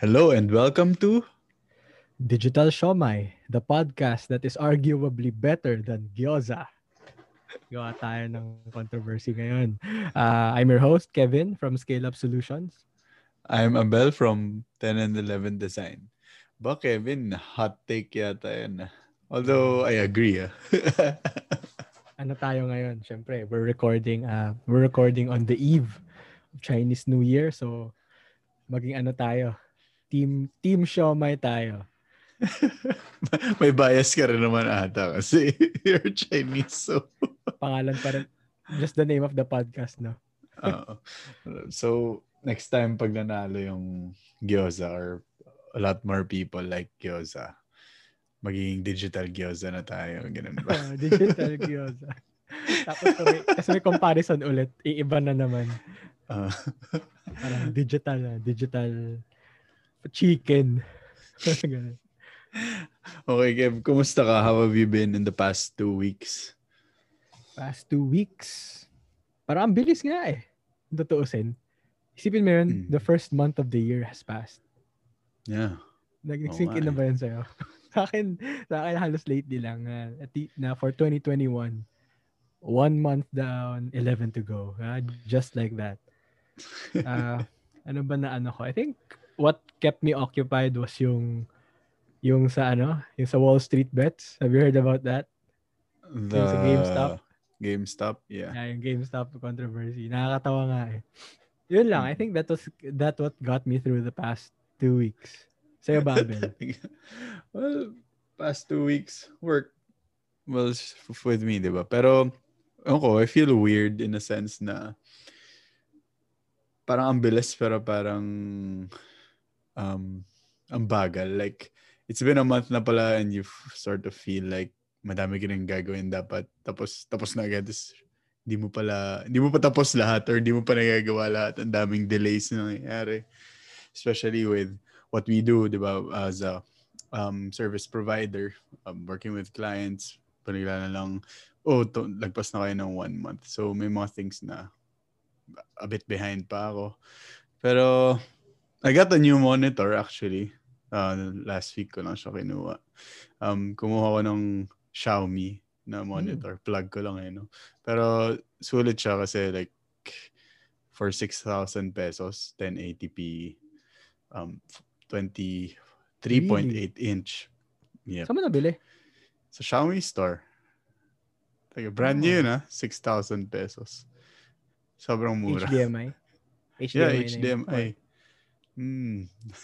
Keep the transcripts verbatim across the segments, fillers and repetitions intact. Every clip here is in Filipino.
Hello and welcome to Digital Siomai, the podcast that is arguably better than gyoza. Gawa tayo ng controversy ngayon. Uh, I'm your host, Kevin from Scale Up Solutions. I'm Abel from ten and eleven Design. Ba Kevin, hot take yata yan. Although I agree. Ah. Ano tayo ngayon? Siyempre, we're recording uh, we're recording on the eve of Chinese New Year. So, maging ano tayo? Team Team Siomai tayo. May bias ka rin naman ata kasi you're Chinese. So, Pangalan pa rin. Just the name of the podcast, no? uh, so next time pag nanalo yung gyoza or a lot more people like gyoza, magiging digital gyoza na tayo. Ganun ba? Digital gyoza. Tapos may, kasi may comparison ulit. Iiba na naman. Uh, Parang digital na. Digital chicken. okay, Kev. Kumusta ka? How have you been in the past two weeks? Past two weeks. Parang ang bilis nga eh. Tutuusin. Isipin mo yun, Mm. the first month of the year has passed. Yeah. Nag-sink Oo in nga na ba yun sa'yo? sa akin, sa akin halos lately lang. Uh, at the, na for twenty twenty-one, one month down, eleven to go. Uh, just like that. Uh, ano ba na ano ko? I think what kept me occupied was yung yung sa ano, yung sa Wall Street bets. Have you heard about that? The Yung sa GameStop. GameStop, yeah. Yeah, yung GameStop controversy. Nakakatawa nga eh. Yun lang. I Mm. think that was that what got me through the past two weeks. Sa'yo ba, Abel? Well, past two weeks, work was f- with me, di ba? Pero, ako, I feel weird in a sense na parang ang bilis pero parang um, ang bagal. Like, it's been a month na pala and you f- sort of feel like madami ka rin gagawin dapat. Tapos, tapos na agad. Tapos, hindi mo pala, hindi mo pa tapos lahat or hindi mo pa nagagawa lahat. Ang daming delays na nangyayari. Especially with what we do, di ba, as a um, service provider, um, working with clients, panigla na lang, oh, to, lagpas na kayo ng one month. So, may mga things na a bit behind pa ako. Pero, I got a new monitor actually. Uh, last week ko lang siya kinuha. Um, kumuha ko ng Xiaomi na monitor. Plug ko lang eh, no? Pero, sulit siya kasi like, for six thousand pesos, ten eighty p, um, twenty-three point eight Really? inch. Yep. Saan mo nabili? Sa Xiaomi store. Like, brand new Oh. na, six thousand pesos. Sobrang mura. H D M I? Yeah, H D M I H na D yun. M I. Hmm.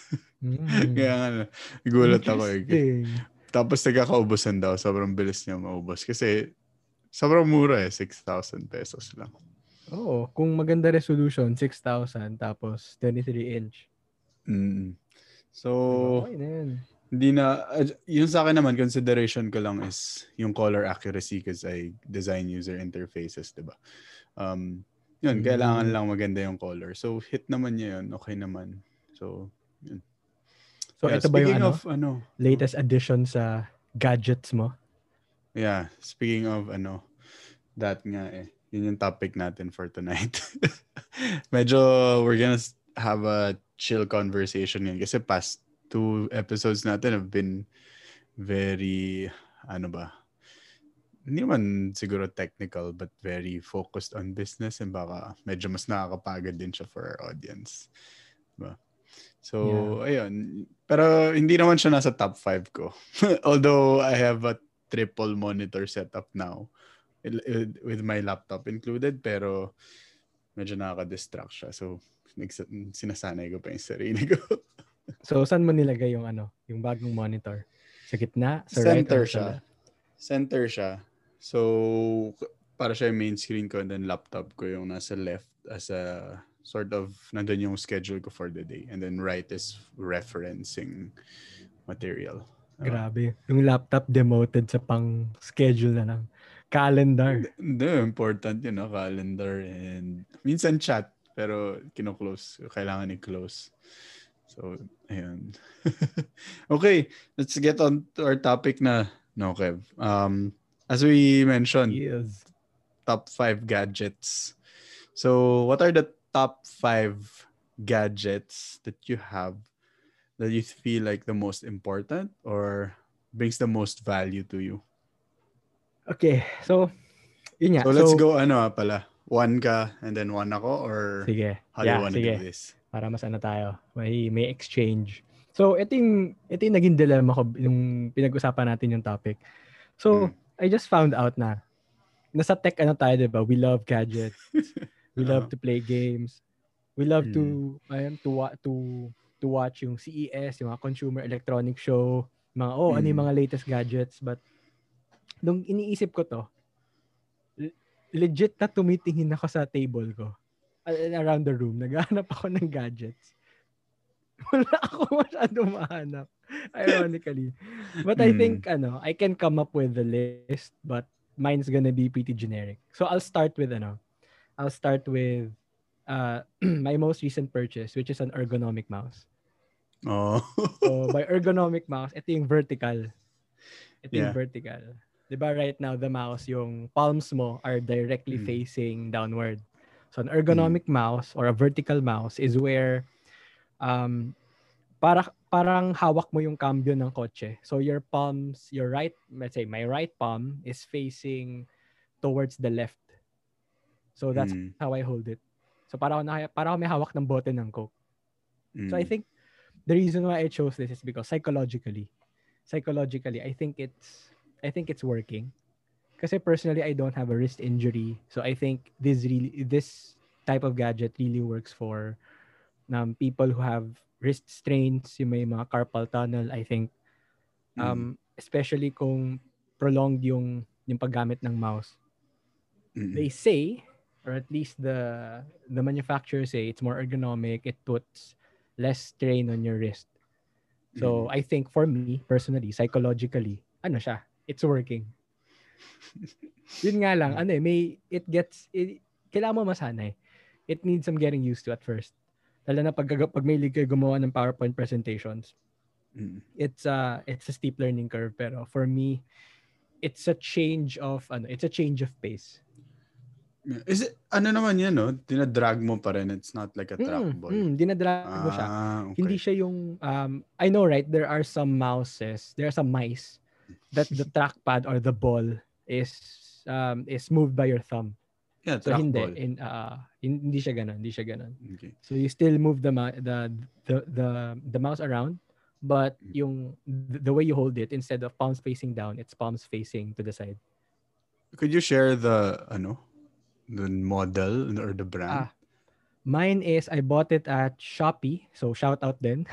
Mm. Kaya nga, nagulat ako eh. Interesting. Tapos nagkakaubusan daw. Sobrang bilis niya maubos. Kasi sobrang mura eh. six thousand pesos lang. Oo. Kung maganda resolution, six thousand tapos twenty-three inch. Mm. So, Diba? Okay na yun. hindi na, uh, yung sa akin naman, consideration ko lang is yung color accuracy because I design user interfaces, diba? Um, yun, Mm. kailangan lang maganda yung color. So, hit naman niya yun. Okay naman. So, yun. So, Yeah, ito ba yung speaking ano? of, ano, Latest addition sa gadgets mo? yeah, speaking of, ano, that nga eh. Yun yung topic natin for tonight. Medyo, we're gonna have a chill conversation yun. Kasi past two episodes natin have been very, ano ba, hindi naman siguro technical but very focused on business and baka medyo mas nakakapagod din siya for our audience. Diba? So, yeah. Ayun. Pero hindi naman siya nasa top five ko. Although I have a triple monitor setup now with my laptop included, pero medyo nakaka-distract siya. So, sinasanay ko pa yung sarili ko. So, saan mo nilagay yung ano, yung bagong monitor? Sa gitna? Sa Center right or siya. sa left? Center siya. So, para siya yung main screen ko and then laptop ko yung nasa left as a sort of nandun yung schedule ko for the day. And then right is referencing material. Grabe. Yung laptop demoted sa pang schedule na lang. Calendar. Hindi, important yun, no? Calendar and minsan chat pero kino-close. Kailangan i-close. So, ayun. Okay, let's get on to our topic na, no, Kev. Um, as we mentioned, Yes. top five gadgets. So, what are the top five gadgets that you have that you feel like the most important or brings the most value to you? Okay, so yun nga. So let's So go ano ah, pala. One ka and then one ako, or sige. how do you Yeah, wanna do sige. this? Para mas ano tayo, may may exchange. So ito yung ito yung naging dilemma ko nung pinag-usapan natin yung topic. So Mm. I just found out na nasa tech ano tayo, 'di ba? We love gadgets. We love Uh, to play games. We love mm. to ayun, to wa- to to watch yung C E S, yung mga consumer electronic show, mga oh, ano yung Mm. mga latest gadgets. But nung iniisip ko to, le- legit na tumitingin ako sa table ko. uh, Around the room, naghahanap ako ng gadgets. Wala ako masyadong mahanap. Ironically. But I Mm. think, ano, I can come up with the list, but mine's gonna be pretty generic. So I'll start with, ano, I'll start with uh, my most recent purchase, which is an ergonomic mouse. Oh. So by ergonomic mouse, ito yung vertical. Ito yung Yeah. vertical. 'Di ba right now, the mouse, yung palms mo are directly Mm. facing downward. So an Mm. ergonomic mouse or a vertical mouse is where um para parang hawak mo yung cambio ng kotse. So your palms, your right, let's say my right palm is facing towards the left. So that's Mm. how I hold it. So para ako na, para ako may hawak ng bote ng Coke. So I Mm. think the reason why I chose this is because psychologically, psychologically, I think it's I think it's working. Kasi personally, I don't have a wrist injury. So I think this really this type of gadget really works for um, people who have wrist strains, yung may mga carpal tunnel. I think Mm. um, especially kung prolonged yung yung paggamit ng mouse. Mm. They say, or at least the the manufacturers say, it's more ergonomic. It puts less strain on your wrist. So Mm. I think for me personally, psychologically, ano siya, it's working. Yun nga lang, ano eh, may it gets it, kailangan mo masanay. It needs some getting used to at first. Lalo na pag pag may kayo gumawa ng PowerPoint presentations. Mm. It's a it's a steep learning curve, pero for me, it's a change of ano, it's a change of pace. Is it, ano naman yan, no? Dinadrag mo pa rin. It's not like a Mm, trackball. mm, dinadrag mo siya. Ah, Hindi okay. siya yung, um, I know, right? There are some mouses, there are some mice that the trackpad or the ball is um, is moved by your thumb. Yeah, So hindi trackball. in uh, hindi siya ganoon, hindi siya ganoon. Okay. So you still move the ma- the the the the mouse around, but yung the, the way you hold it, instead of palms facing down, it's palms facing to the side. Could you share the, ano, the model or the brand? Ah, mine is I bought it at Shopee, so shout out then.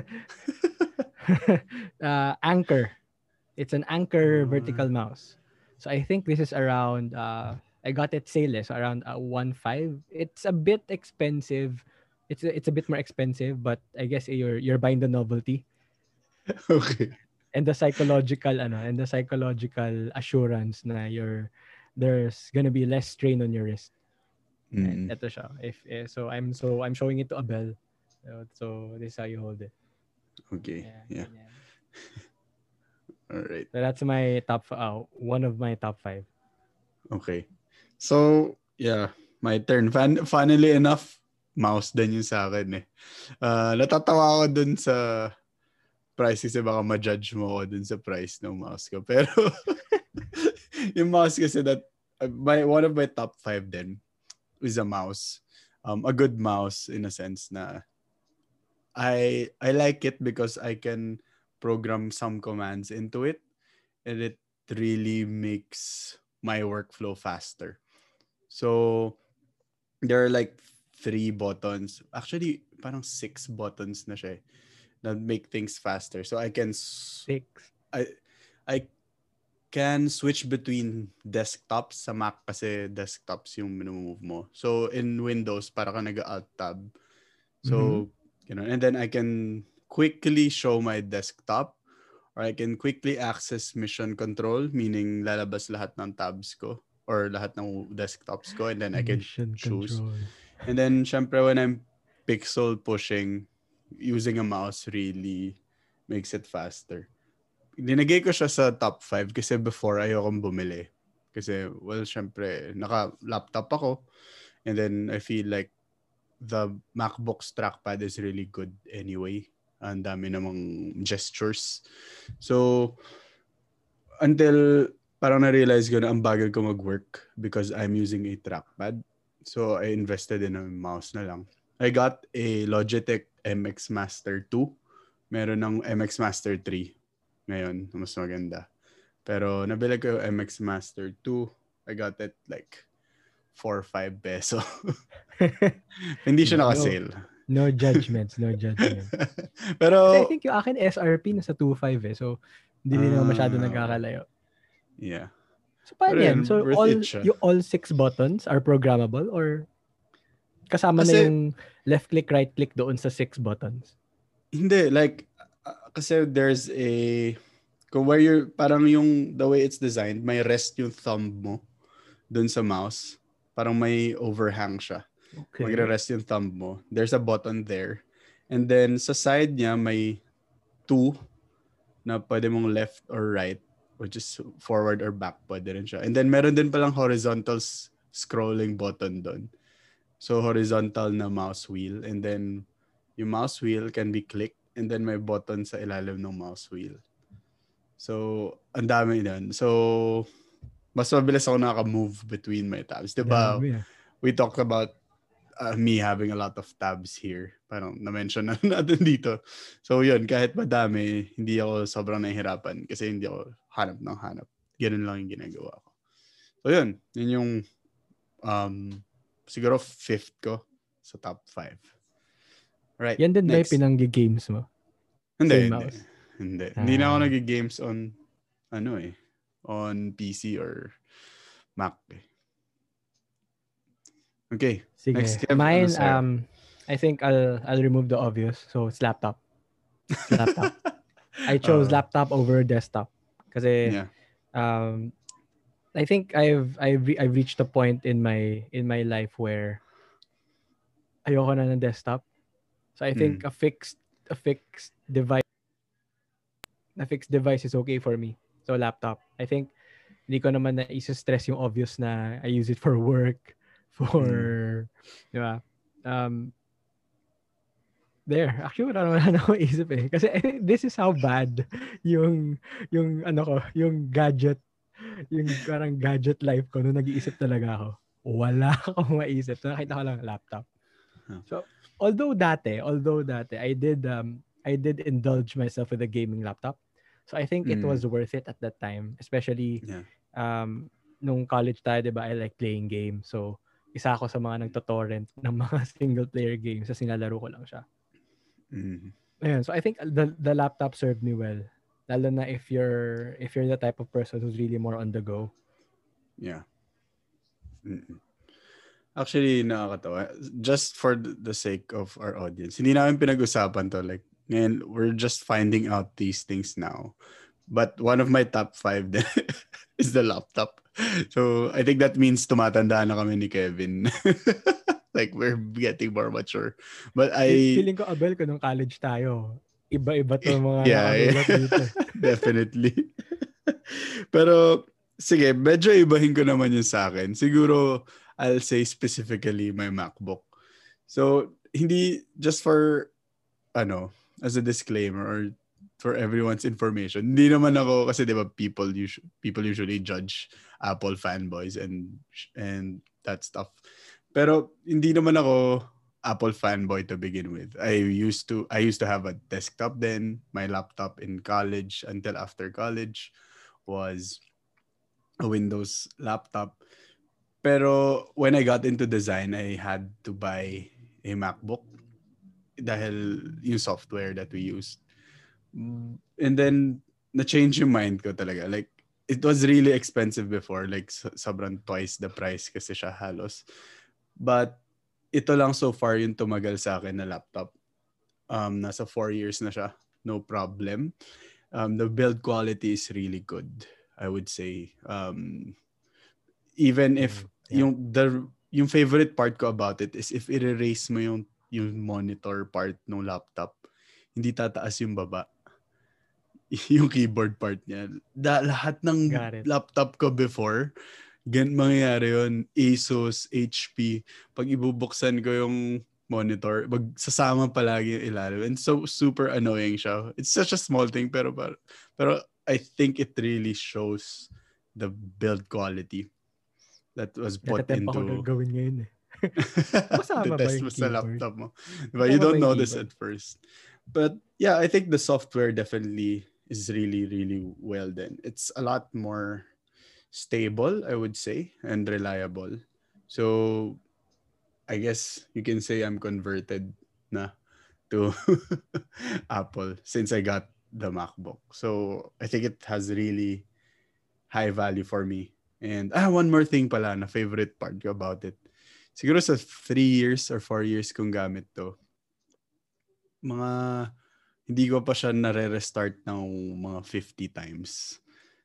uh, Anchor. It's an Anchor vertical Uh, mouse. So I think this is around uh I got it sale, so around uh, one five. It's a bit expensive. It's a, it's a bit more expensive, but I guess you're you're buying the novelty okay. and the psychological ano and the psychological assurance na you're there's gonna be less strain on your wrist. And Mm. ito siya. If eh, so I'm so I'm showing it to Abel. So, so this is how you hold it. Okay. Yeah. Yeah. ganyan. All right. So that's my top uh, one of my top five. Okay. So, yeah, my turn. Fan- funnily enough, mouse din yung sa akin eh. Uh, natatawa ako dun sa price kasi baka ma-judge mo ako dun sa price ng mouse ko. Pero, yung mouse kasi that, uh, my, one of my top five din is a mouse. Um, a good mouse in a sense na I I like it because I can program some commands into it and it really makes my workflow faster. So there are like three buttons, actually parang six buttons na siya eh, that make things faster. So I can s- Six. I I can switch between desktops sa Mac kasi desktops yung move mo. So in Windows para ka nag-alt tab. So, you know, and then I can quickly show my desktop or I can quickly access mission control, meaning lalabas lahat ng tabs ko or lahat ng desktops ko, and then I can Mission choose. control. And then, syempre, when I'm pixel pushing, using a mouse really makes it faster. Dinagay ko siya sa top five kasi before ayokong bumili. Kasi, well, syempre, naka-laptop ako. And then, I feel like the MacBook's trackpad is really good anyway. ang dami namang gestures. So, until parang na-realize ko na ang bagal ko mag-work because I'm using a trackpad. So, I invested in a mouse na lang. I got a Logitech M X Master two. Meron ng M X Master three ngayon, mas maganda. Pero nabili ko yung M X Master two. I got it like four or five peso. Hindi siya naka-sale. No, no judgments, no judgments. Pero kasi I think yung akin S R P nasa two point five eh. So, hindi din naman masyado uh, nagkakalayo. Yeah. So, paano yan? So, all, yung all six buttons are programmable or kasama kasi, na yung left click, right click doon sa six buttons? Hindi. Like, uh, kasi there's a, kung where you're, parang yung, the way it's designed, may rest yung thumb mo doon sa mouse. Parang may overhang siya. Okay. Magre-rest yung thumb mo. There's a button there. And then, sa side niya, may two na pwede mong left or right, which is forward or back, pwede rin siya. And then, meron din palang horizontal s- scrolling button doon. So, horizontal na mouse wheel. And then, yung mouse wheel can be clicked. And then, may button sa ilalim ng mouse wheel. So, ang dami nun. So, mas mabilis ako nakaka-move between my tabs. Diba? Yeah. We talked about uh, me having a lot of tabs here. Parang na-mention na natin dito. So yun, kahit madami, hindi ako sobrang nahihirapan kasi hindi ako hanap ng hanap. Ganun lang yung ginagawa ko. So yun, yun yung um, siguro fifth ko sa top five. Right, yan din next. ba yung pinanggi-games mo? Hindi, Same hindi. mouse? Hindi. Ah. Hindi na ako nag-games on ano eh, on P C or Mac eh. Okay. Sige. Next Kev, mine, ano, um, I think I'll I'll remove the obvious. So, it's laptop. It's laptop. I chose uh, laptop over desktop. Kasi, yeah. um, I think I've I've re- I've reached a point in my in my life where ayoko na ng desktop. So, I think mm. a fixed a fixed device a fixed device is okay for me. So, laptop. I think hindi ko naman na isa-stress yung obvious na I use it for work. For, mm. di ba? Um, there. Actually, wala naman ako isip eh. Kasi eh, this is how bad yung, yung ano ko, yung gadget, yung parang gadget life ko nung nag-iisip talaga ako. Wala akong maisip. So, nakita ko lang laptop. So, although dati, although dati, I did, um, I did indulge myself with a gaming laptop. So, I think mm. it was worth it at that time. Especially, yeah. um, nung college tayo, di ba, I like playing games. So, isa ako sa mga nagto-torrent ng mga single-player games sa sinalaro ko lang siya. Mm. Ayun, so I think the the laptop served me well. Lalo na if you're if you're the type of person who's really more on the go. Yeah. Mm-mm. Actually, nakakatawa. Just for the sake of our audience, hindi namin pinag-usapan to. Like, ngayon, we're just finding out these things now. But one of my top five is the laptop. So, I think that means tumatanda na kami ni Kevin. Like, we're getting more mature. But I... Feeling ko, Abel, ko nung college tayo, iba-iba to mga yeah, nakasulat yeah. dito. Definitely. Pero, sige, medyo ibahin ko naman yun sa akin. Siguro, I'll say specifically my MacBook. So, hindi just for, ano, as a disclaimer or for everyone's information. Hindi naman ako, kasi di ba people, us- people usually judge Apple fanboys and and that stuff. Pero hindi naman ako Apple fanboy to begin with. I used to I used to have a desktop then. My laptop in college until after college was a Windows laptop. Pero when I got into design, I had to buy a MacBook dahil yung software that we used. And then na-change yung mind ko talaga. Like, it was really expensive before. Like, sobrang twice the price kasi siya halos. But, ito lang so far yung tumagal sa akin na laptop. Um, nasa four years na siya. No problem. Um, the build quality is really good, I would say. Um, even if, mm, yeah. yung, the, yung favorite part ko about it is if i-erase mo yung, yung monitor part ng laptop, hindi tataas yung baba. Yung keyboard part niya. Da, lahat ng laptop ko before, gan mangyayari yun. Asus, H P. Pag ibubuksan ko yung monitor, magsasama palagi yung ilalim. And so super annoying siya. It's such a small thing pero pero, pero I think it really shows the build quality that was put Natatempa ko into gagawin ngayon eh. the Kasama ba test yung mo sa keyboard? laptop mo. Diba? You Kasama ba don't yung notice keyboard? at first. But yeah, I think the software definitely is really, really well done. It's a lot more stable, I would say, and reliable. So I guess you can say I'm converted na to Apple since I got the MacBook. So I think it has really high value for me. And ah, one more thing pala na favorite part ko about it. Siguro sa three years or four years kong gamit to, mga hindi ko pa siya nare-restart ng mga fifty times.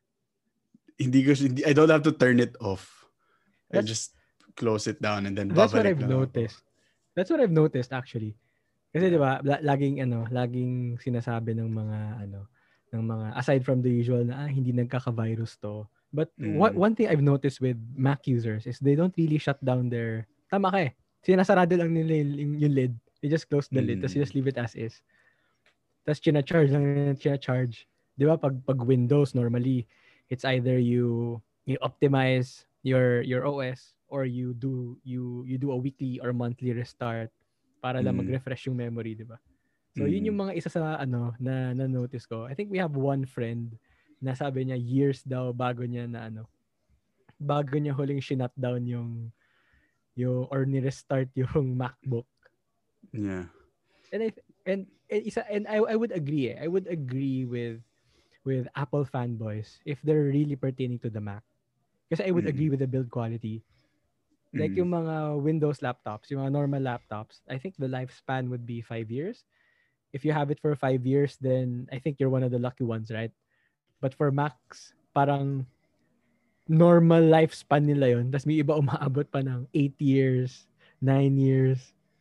Hindi ko hindi, I don't have to turn it off. I That's just close it down and then that's what babalik I've lang ako. noticed. That's what I've noticed actually. Kasi Yeah. 'di ba, la- laging ano, laging sinasabi ng mga ano, ng mga aside from the usual na ah, hindi nagkaka-virus to. But what Mm. one thing I've noticed with Mac users is they don't really shut down their tama ka eh. Sinasarado lang nila yung, yung lid. They just close the lid, tapos Mm. just leave it as is. Tapos china-charge lang nila, china-charge. 'Di ba pag pag Windows normally it's either you you optimize your your O S or you do you you do a weekly or monthly restart para lang Mm. mag-refresh yung memory, 'di ba? So yun Mm. yung mga isa sa ano na na notice ko. I think we have one friend na sabi niya years daw bago niya na ano bago niya huling shinut down yung yung or ni-restart yung MacBook. Yeah. And I and, and isa and I I would agree. Eh. I would agree with with Apple fanboys if they're really pertaining to the Mac. Kasi I would Mm. agree with the build quality. Like Mm. yung mga Windows laptops, yung mga normal laptops, I think the lifespan would be five years. If you have it for five years, then I think you're one of the lucky ones, right? But for Macs, parang normal lifespan nila yun. Tapos may iba umaabot pa ng eight years, nine years.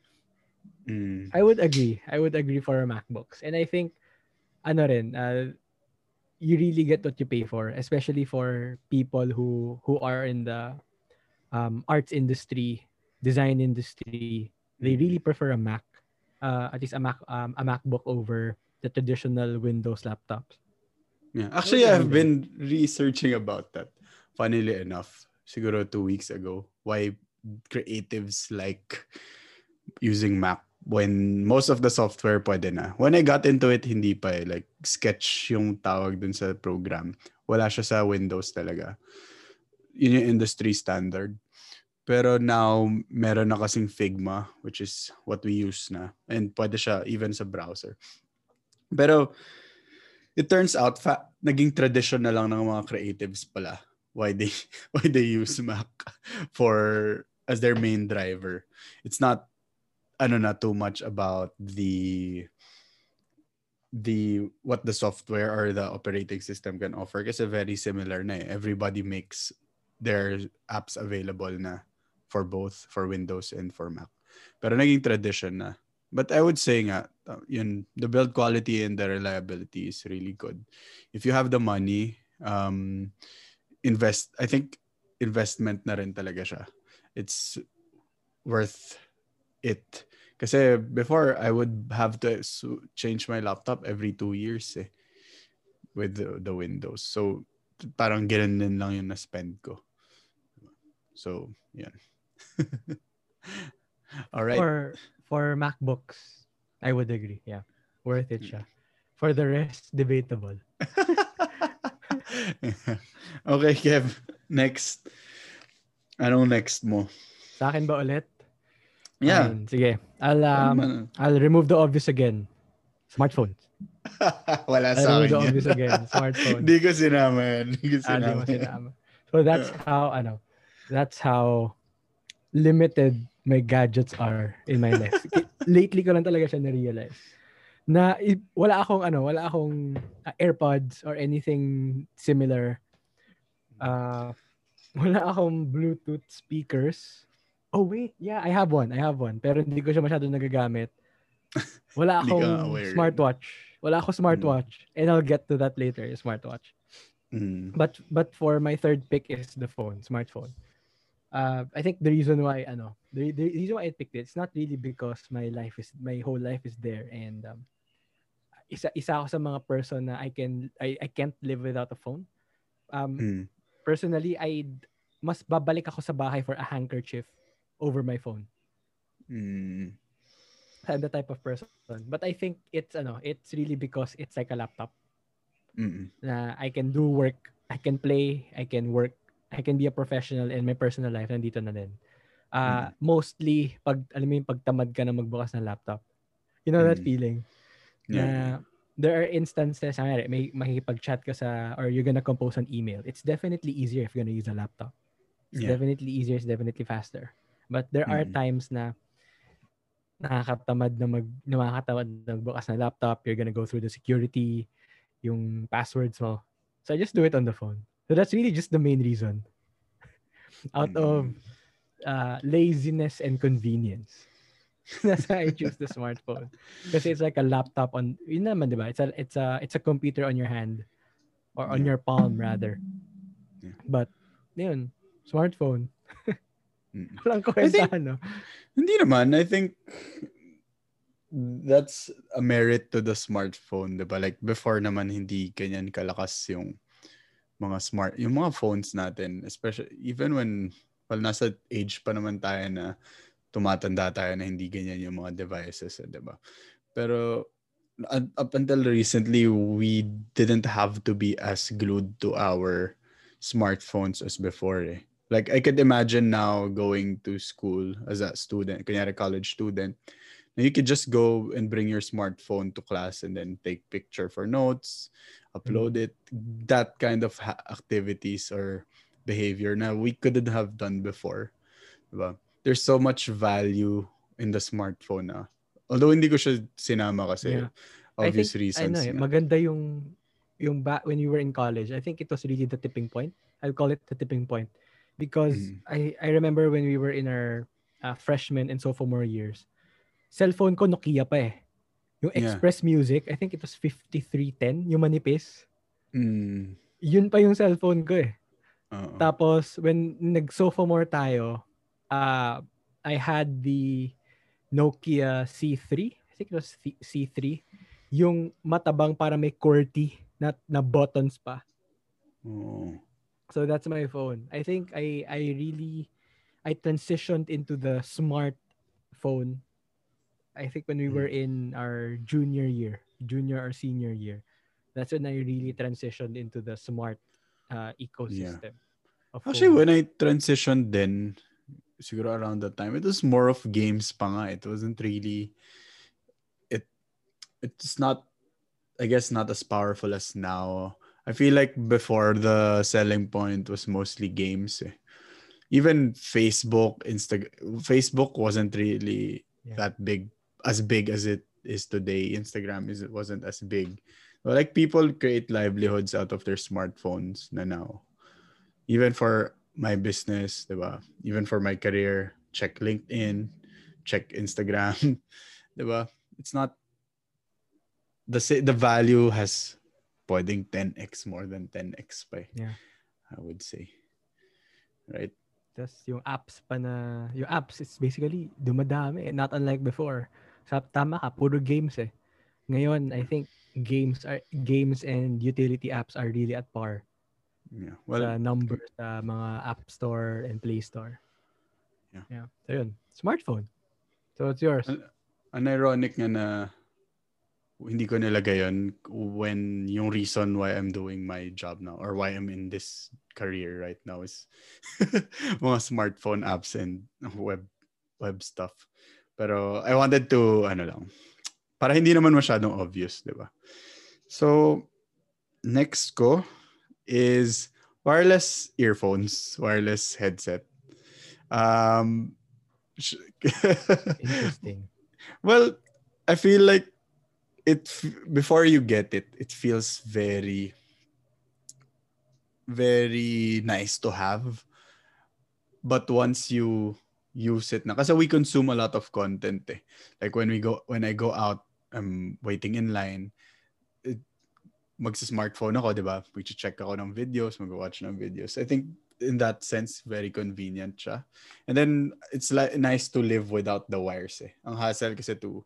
Mm. I would agree. I would agree for MacBooks. And I think, ano rin, uh, you really get what you pay for, especially for people who who are in the um, arts industry, design industry. They Mm. really prefer a Mac, uh, at least a Mac, um, a MacBook over the traditional Windows laptops. Yeah. I would Actually, agree I've there. been researching about that. Funnily enough, siguro two weeks ago, why creatives like using Mac when most of the software pwede na. When I got into it, hindi pa eh. Like, Sketch yung tawag dun sa program. Wala siya sa Windows talaga. Yun yung industry standard. Pero now, meron na kasing Figma, which is what we use na. And pwede siya even sa browser. Pero, it turns out, fa- naging tradition na lang ng mga creatives pala why they why they use Mac for as their main driver. It's not ano na too much about the the what the software or the operating system can offer kasi very similar na eh. Everybody makes their apps available na for both for Windows and for Mac. Pero naging tradition na. But I would say nga, uh, yun, the build quality and the reliability is really good. If you have the money, um, invest. I think investment na rin talaga siya. It's worth it. Kasi before, I would have to su- change my laptop every two years eh, with the, the Windows. So, parang ganun din lang yung na-spend ko. So, yan. All right. For for MacBooks, I would agree. Yeah, worth it siya. For the rest, debatable. Okay, Kev. Next. Anong next mo? Sa akin ba ulit? Yeah. Fine. Sige. I'll Ano um man? I'll remove the obvious again. Smartphones. Wala I'll sa remove the akin obvious yan. again. Smartphones. Hindi ko sinama yan. Hindi ko Ah, di sinama mo yan. sinama. So that's how ano. That's how limited my gadgets are in my life. Lately ko lang talaga siya na-realize. Na i- wala akong ano, wala akong uh, AirPods or anything similar. Uh, wala akong Bluetooth speakers. Oh wait, yeah, I have one. I have one. Pero hindi ko siya masyado nagagamit. Wala Hindi ka akong aware. smartwatch. Wala akong smartwatch. And I'll get to that later, yung smartwatch. Mm. But but for my third pick is the phone, smartphone. uh, I think the reason why ano, the, the reason why I picked it, it's not really because my life is my whole life is there, and um, isa isa ako sa mga person na I can I, I can't live without a phone. Um, Mm. personally, I mas babalik ako sa bahay for a handkerchief over my phone. Mm. I'm the type of person. But I think it's ano, it's really because it's like a laptop. Mm. Na I can do work, I can play, I can work, I can be a professional, and my personal life nandito na din. Uh, Mm. mostly pag alam mo yung pagtamad ka na magbukas ng laptop. You know that Mm. feeling Yeah, na yeah. there are instances, may, may makikipag-chat ka sa, or you're gonna compose an email. It's definitely easier if you're gonna use a laptop. It's Yeah. definitely easier, it's definitely faster. But there are Mm. times na nakakatamad na mag nakakatamad na magbukas ng laptop, you're gonna go through the security, yung passwords mo. So I just do it on the phone. So that's really just the main reason. Out of Mm. uh, laziness and convenience. That's why I choose the smartphone. Kasi it's like a laptop on, yun naman, di ba? It's a, it's a, it's a computer on your hand or on Yeah. your palm rather. Yeah. But, yun, smartphone. Mm. Walang I think kwenta, no? hindi naman. I think that's a merit to the smartphone, diba? Like before naman hindi ganyan kalakas yung mga smart, yung mga phones natin, especially even when well nasa age pa naman tayo na tumatanda tayo na hindi ganyan yung mga devices, eh, diba? Pero un- up until recently, we didn't have to be as glued to our smartphones as before. Eh. Like I could imagine now going to school as a student, kunyari college student, now you could just go and bring your smartphone to class and then take picture for notes, upload Mm. it. That kind of ha- activities or behavior na we couldn't have done before. Diba? There's so much value in the smartphone na. Although hindi ko siya sinama kasi Yeah. I obvious think, I know, reasons eh, nga. maganda yung, yung ba, when you were in college, I think it was really the tipping point. I'll call it the tipping point. Because Mm. I, I remember when we were in our uh, freshman and sophomore years, cellphone ko Nokia pa eh. Yung Yeah. Express Music, I think it was fifty-three ten, yung manipis. Mm. Yun pa yung cellphone ko eh. Oo. Tapos, when nag-sophomore tayo, uh, I had the Nokia C three. I think it was C three. Yung matabang para may QWERTY na, na buttons pa. Oo. So that's my phone. I think I I really I transitioned into the smartphone. I think when we were Mm. in our junior year, junior or senior year, that's when I really transitioned into the smart uh, Yeah. ecosystem of Actually, phones. when I transitioned then, siguro around that time, it was more of games pa nga. It wasn't really, it it's not, I guess, not as powerful as now. I feel like before the selling point was mostly games. Eh. Even Facebook, Insta, Facebook wasn't really Yeah. that big, as big as it is today. Instagram is wasn't as big. But like people create livelihoods out of their smartphones na now. Even for my business, diba? Even for my career, check LinkedIn, check Instagram, diba? It's not the sa- the value has pwedeng ten x more than ten x pa, eh, Yeah. I would say. Right? Tapos yung apps pa na, yung apps is basically dumadami. eh, Not unlike before. Sa tama ka, puro games eh. Ngayon, I think games are games and utility apps are really at par Yeah. Well, sa number sa mga App Store and Play Store. yeah. Yeah. So yun, smartphone. So it's yours. An, an ironic nga na hindi ko nilagay yun when yung reason why I'm doing my job now or why I'm in this career right now is mga smartphone apps and web web stuff. Pero I wanted to, ano lang, para hindi naman masyadong obvious, di ba? So, next ko is wireless earphones, wireless headset. Um, Interesting. well, I feel like it before you get it, it feels very, very nice to have. But once you use it na, kasi we consume a lot of content eh. Like when we go, when I go out, I'm waiting in line, it, magsa-smartphone ako, di ba? Mag-check ako ng videos, mag-watch ng videos. I think in that sense, very convenient siya. And then, it's like nice to live without the wires eh. Ang hassle kasi to,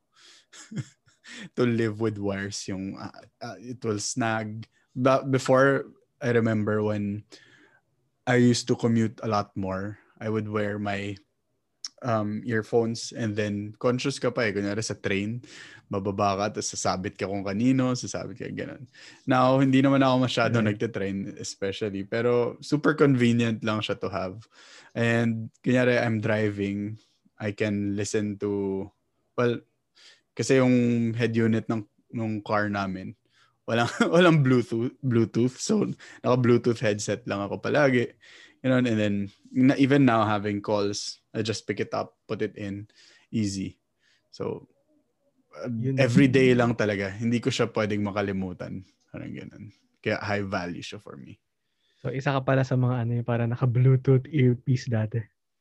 to live with wires, yung, uh, uh, it will snag. But before, I remember when I used to commute a lot more, I would wear my um, earphones and then conscious ka pa eh. Kunyari sa train, bababa ka, tapos sasabit ka kung kanino, sasabit ka, ganun. Now, hindi naman ako masyado Right. nagte-train especially, pero super convenient lang siya to have. And kunyari, I'm driving, I can listen to, well, kasi yung head unit ng, ng car namin, walang, walang Bluetooth, Bluetooth, so naka-Bluetooth headset lang ako palagi. You know, and then even now having calls, I just pick it up, put it in, easy. So uh, every day lang talaga. Hindi ko siya pwedeng makalimutan. Parang ganun. Kaya high value siya for me. So isa ka pala sa mga ano yung parang naka-Bluetooth earpiece dati.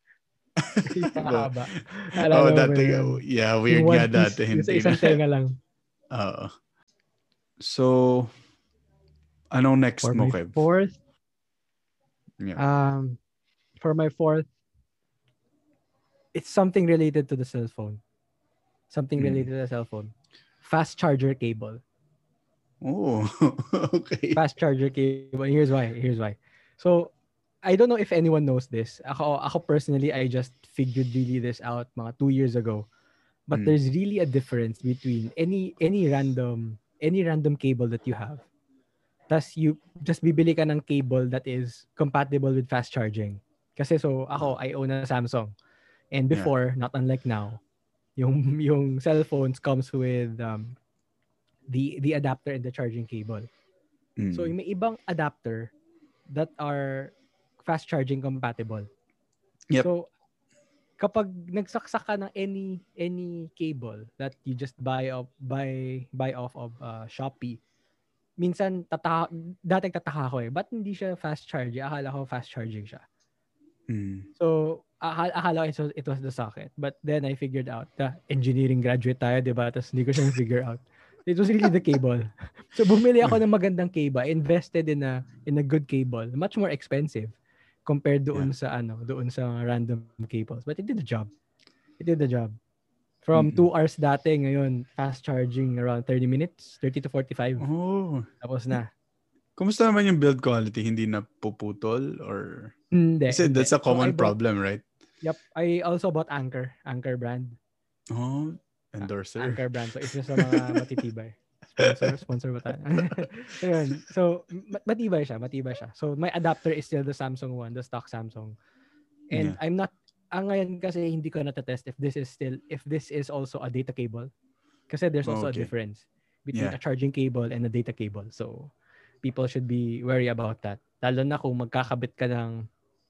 Mahaba. Oh, dati, yeah, weird nga dati. Yung sa isang tenga lang. Oo. Uh, so, anong next for mo, my Kev? Fourth, yeah. um, for my fourth, it's something related to the cell phone. Something related mm. to the cell phone. Fast charger cable. Oh, okay. Fast charger cable. Here's why. Here's why. So, I don't know if anyone knows this. Ako, ako personally, I just figured really this out mga two years ago. But mm. there's really a difference between any any random any random cable that you have. Tas you just bibili ka ng cable that is compatible with fast charging. Kasi so ako, I own a Samsung. And before, yeah. not unlike now, yung yung cell phones comes with um, the the adapter and the charging cable. Mm. So yung may ibang adapter that are fast charging compatible. Yep. So kapag nagsaksak ka ng any any cable that you just buy off buy buy off of uh, Shopee, minsan tataka dati tataka ko eh, ba't hindi siya fast charging? Akala ko fast charging siya. Mm. So akala, akala ko it was, it was the socket, but then I figured out the engineering graduate tayo, diba? Tapos hindi ko siya figure out. It was really the cable. So bumili ako ng magandang cable, invested in a in a good cable, much more expensive compared doon yeah. sa ano, doon sa random cables. But it did the job. It did the job. From mm-hmm. two hours dati, ngayon fast charging around thirty minutes, thirty to forty-five. Oh. Tapos na. Kumusta naman yung build quality? Hindi na puputol or Hindi. Kasi hindi. that's a common so bought, problem, right? Yep. I also bought Anchor, Anchor brand. Oh, endorser. Anchor brand. So isa sa mga matitibay. Sponsor, sponsor ba tayo? Ayun. So, matibay siya, matibay siya. So, my adapter is still the Samsung one, the stock Samsung. And yeah. I'm not, ang ngayon kasi hindi ko natatest if this is still, if this is also a data cable. Kasi there's also okay. a difference between yeah. a charging cable and a data cable. So, people should be wary about that. Lalo na kung magkakabit ka ng,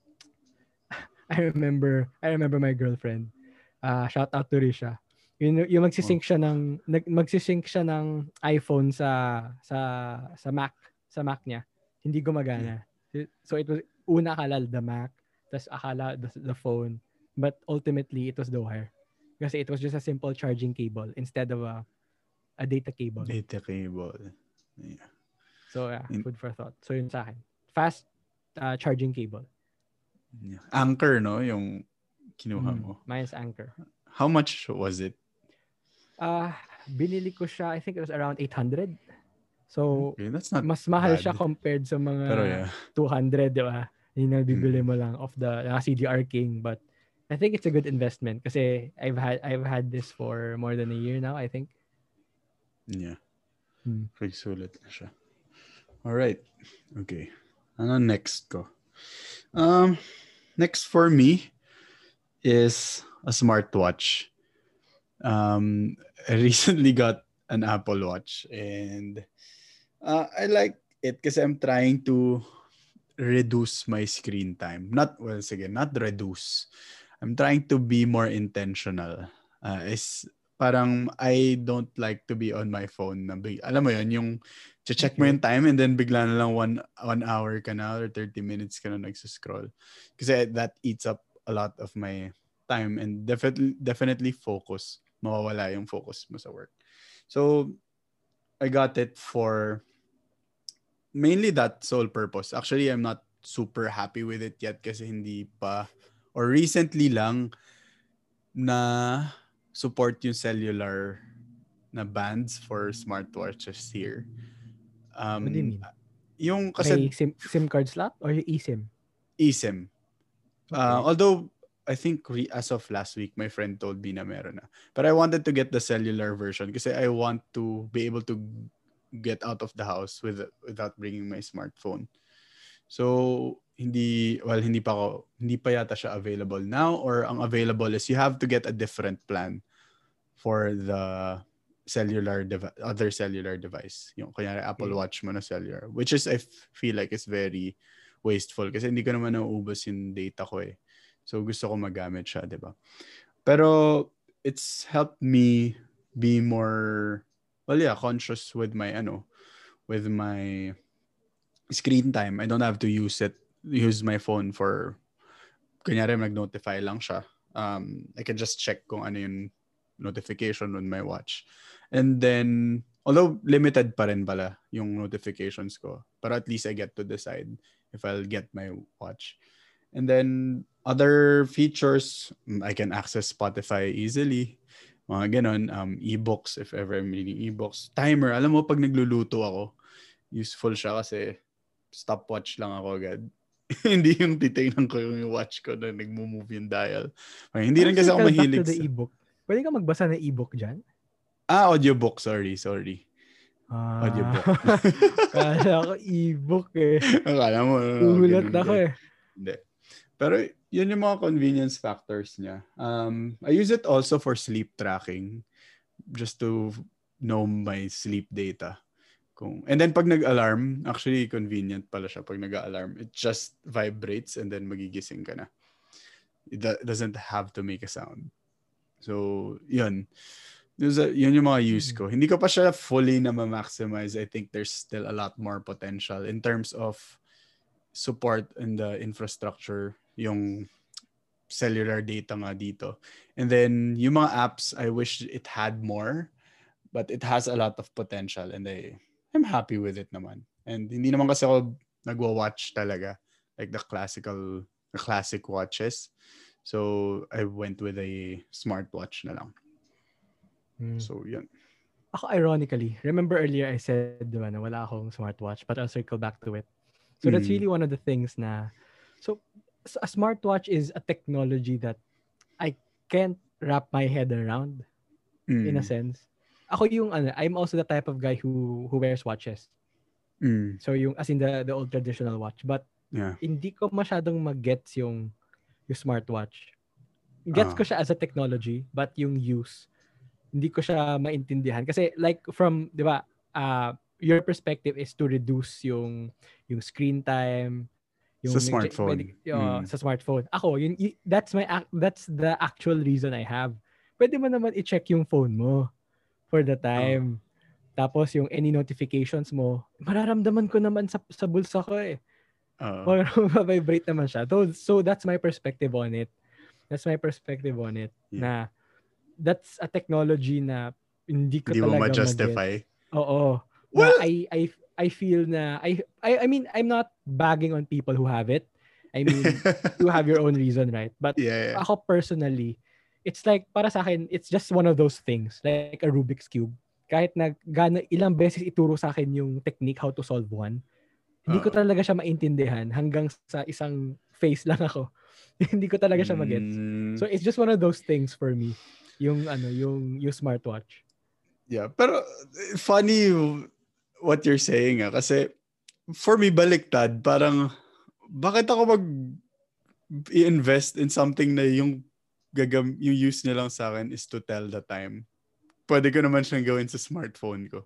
I remember, I remember my girlfriend, uh, shout out to Risha. Yung, yung magsisync siya ng nag, magsisync siya ng iPhone sa sa sa Mac, sa Mac niya. Hindi gumagana. So it was una akala the Mac, tas akala the, the phone, but ultimately it was the wire. Kasi it was just a simple charging cable instead of a a data cable. Data cable. Yeah. So yeah, food for thought. So yun sa akin. Fast uh, charging cable. Yeah. Anchor, no? Yung kinuha mo. Mm, mine's Anchor. How much was it? Ah, uh, binili ko siya, I think it was around eight hundred. So, okay, that's not mas mahal bad. Siya compared sa mga Pero yeah. two hundred, di ba? Yung nabibili mo lang of the uh, C D R King. But I think it's a good investment kasi I've had I've had this for more than a year now, I think. Yeah. Hmm. Sulit na siya. Alright. Okay. Ano next ko? Um, next for me is a smartwatch. Um, I recently got an Apple Watch and uh, I like it because I'm trying to reduce my screen time. Not, once again, not reduce. I'm trying to be more intentional. Uh, is parang I don't like to be on my phone. Na big, alam mo yun, yung check mo yung time and then bigla na lang one, one hour ka na or thirty minutes ka na nagsiscroll. Kasi that eats up a lot of my time and definitely definitely focus. Mawawala yung focus mo sa work. So, I got it for mainly that sole purpose. Actually, I'm not super happy with it yet kasi hindi pa, or recently lang na support yung cellular na bands for smartwatches here. Um, What do you mean? Yung May kasi SIM, SIM card slot or yung eSIM? eSIM. Uh, Okay. although I think re- as of last week, my friend told me na meron na. But I wanted to get the cellular version kasi I want to be able to get out of the house with without bringing my smartphone. So hindi well hindi pa ako hindi pa yata siya available now, or ang available is you have to get a different plan for the cellular dev- other cellular device. Yung kunyari Apple Okay. Watch mo na cellular, which is I f- feel like is very wasteful kasi hindi ko naman nauubos yung data ko eh. So gusto ko magamit siya, 'di ba? Pero it's helped me be more well yeah, conscious with my ano, with my screen time. I don't have to use it use my phone for kunyari mag-notify lang siya. Um I can just check kung ano yung notification on my watch. And then although limited pa rin pala yung notifications ko, pero at least I get to decide if I'll get my watch. And then other features, I can access Spotify easily. Mga ganon. Um, e-books, if ever I'm reading e-books. Timer, alam mo, pag nagluluto ako, useful siya kasi stopwatch lang ako agad. Hindi yung titignan ko yung watch ko na nagmo-move yung dial. Ay, hindi rin kasi ako Circle back mahilig to the sa... ebook. Pwede ka magbasa ng ebook dyan? Ah, audiobook. Sorry, sorry. Ah, Audiobook. kala ko ebook eh. Akala mo, uh, Uhulat ganun ako ka. eh. Hindi. Pero yun yung mga convenience factors niya. Um, I use it also for sleep tracking just to know my sleep data. Kung, and then pag nag-alarm, actually convenient pala siya pag nag-alarm. It just vibrates and then magigising ka na. It do- doesn't have to make a sound. So, yun. Yun, yun yung mga use ko. Hindi ko pa siya fully na ma-maximize. I think there's still a lot more potential in terms of support in the infrastructure, yung cellular data nga dito. And then, yung mga apps, I wish it had more, but it has a lot of potential and I, I'm happy with it naman. And hindi naman kasi ako nagwa-watch talaga, like the classical, the classic watches. So, I went with a smartwatch na lang. Hmm. So, yun. Ako, ironically, remember earlier I said, diba, na wala akong smartwatch, but I'll circle back to it. So that's Mm. really one of the things na, so a smartwatch is a technology that I can't wrap my head around Mm. in a sense. Ako yung, ano, I'm also the type of guy who who wears watches. Mm. So yung, as in the, the old traditional watch. But Yeah. hindi ko masyadong mag-gets yung, yung smartwatch. Gets Ah. ko siya as a technology, but yung use, hindi ko siya maintindihan. Kasi like from, di ba, uh, your perspective is to reduce yung yung screen time, yung Sa smartphone. uh, Mm. sa smartphone. Ako, yun, y- that's my ac- that's the actual reason I have. Pwede mo naman i-check yung phone mo for the time. Tapos yung any notifications mo, mararamdaman ko naman sa sa bulsa ko eh. Uh, Mag-vibrate naman siya. So, so that's my perspective on it. That's my perspective on it. Yeah. Na that's a technology na hindi ko Hindi mo talaga ma-justify. mag-gets. Oo. Well, Na I I I feel na I, I I mean I'm not bagging on people who have it. I mean you have your own reason, right? But yeah, yeah. ako personally, it's like para sa akin it's just one of those things like a Rubik's cube. Kahit na gana, ilang beses ituro sa akin yung technique how to solve one, hindi ko Uh, talaga siya maintindihan hanggang sa isang phase lang ako. Hindi ko talaga siya magets. mm, So it's just one of those things for me. Yung ano, yung yung smartwatch. Yeah, pero funny what you're saying ah. Kasi for me, baliktad. Parang, bakit ako mag i-invest in something na yung gagam yung use niya lang sa akin is to tell the time. Pwede ko naman siyang gawin sa smartphone ko.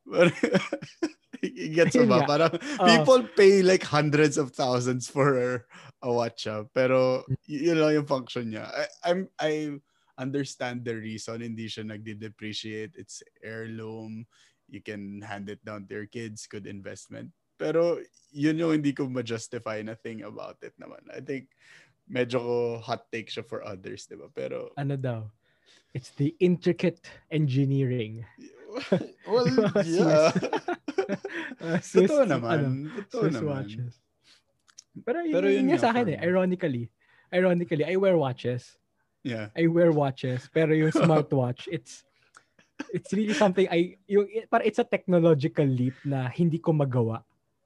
Gets mo Ayun ba? nga. Parang Oh. people pay like hundreds of thousands for a watch ah. Pero y- yun lang yung function niya. I, I'm, I understand the reason hindi siya nagde-depreciate. It's heirloom. You can hand it down to your kids. Good investment. Pero yun yung hindi ko ma-justify na thing about it naman. I think medyo ko hot take siya for others, di ba? Pero Ano daw? It's the intricate engineering. well, Mga yeah. Swiss. uh, Swiss, Totoo naman. ano, Totoo Swiss naman. watches. Pero Pero yun, yun yun nga nga sa for akin eh. me. Ironically. Ironically, I wear watches. Yeah. I wear watches. Pero yung smartwatch, it's it's really something I yung para it's a technological leap na hindi ko magawa.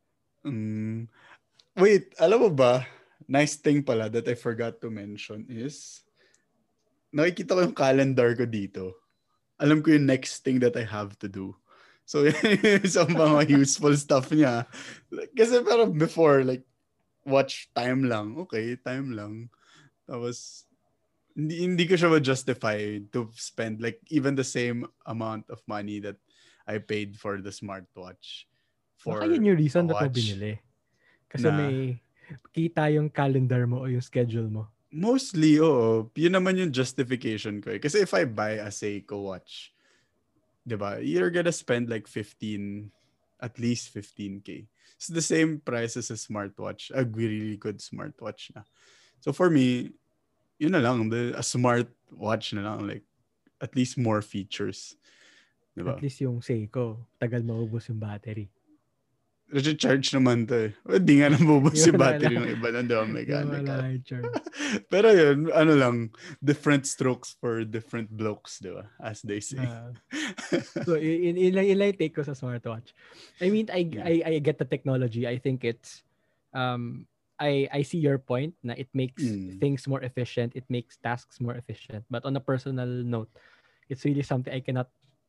Mm. Wait, alam mo ba? Nice thing pala that I forgot to mention is nakikita ko yung calendar ko dito. Alam ko yung next thing that I have to do. So, yun sa mga useful stuff niya. Kasi pero before, like, watch time lang. Okay, time lang. Tapos, hindi, hindi ko siya ma-justify to spend like even the same amount of money that I paid for the smartwatch Baka yun for yung a reason ba't mo watch binili. Kasi na may kita yung calendar mo o yung schedule mo. mostly, oo. Yun naman yung justification ko eh. Kasi if I buy a Seiko watch, diba, you're gonna spend like fifteen, at least fifteen K. It's the same price as a smartwatch, a really good smartwatch na. So for me, yun na lang, the, a smart watch na lang, like, at least more features. At Diba? least yung Seiko, tagal maubos yung battery. Recharge naman to eh. Hindi nga nabubos Yung yung wala battery lang. ng iba na daw Yung mechanical. wala yung charge. Pero yun, ano lang, different strokes for different blokes, di ba? As they say. Uh, so, in, in, in, in take ko sa smartwatch. I mean, I, Yeah. I, I get the technology. I think it's, um, I, I see your point na it makes Mm. things more efficient. It makes tasks more efficient. But on a personal note, it's really something I cannot,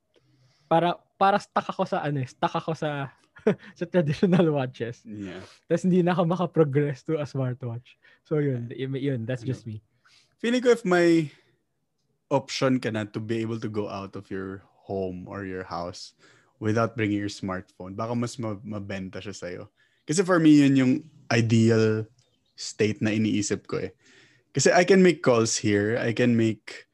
para, para stuck ako sa, ano, stuck ako sa, sa traditional watches. Yeah. Tapos hindi na ako makaprogress to a smartwatch. So yun, yun, yun that's Ano? just me. Feeling ko if may option ka na to be able to go out of your home or your house without bringing your smartphone, baka mas ma- mabenta siya sa'yo. Kasi for me, yun yung ideal state na iniisip ko eh. Kasi I can make calls here. I can make,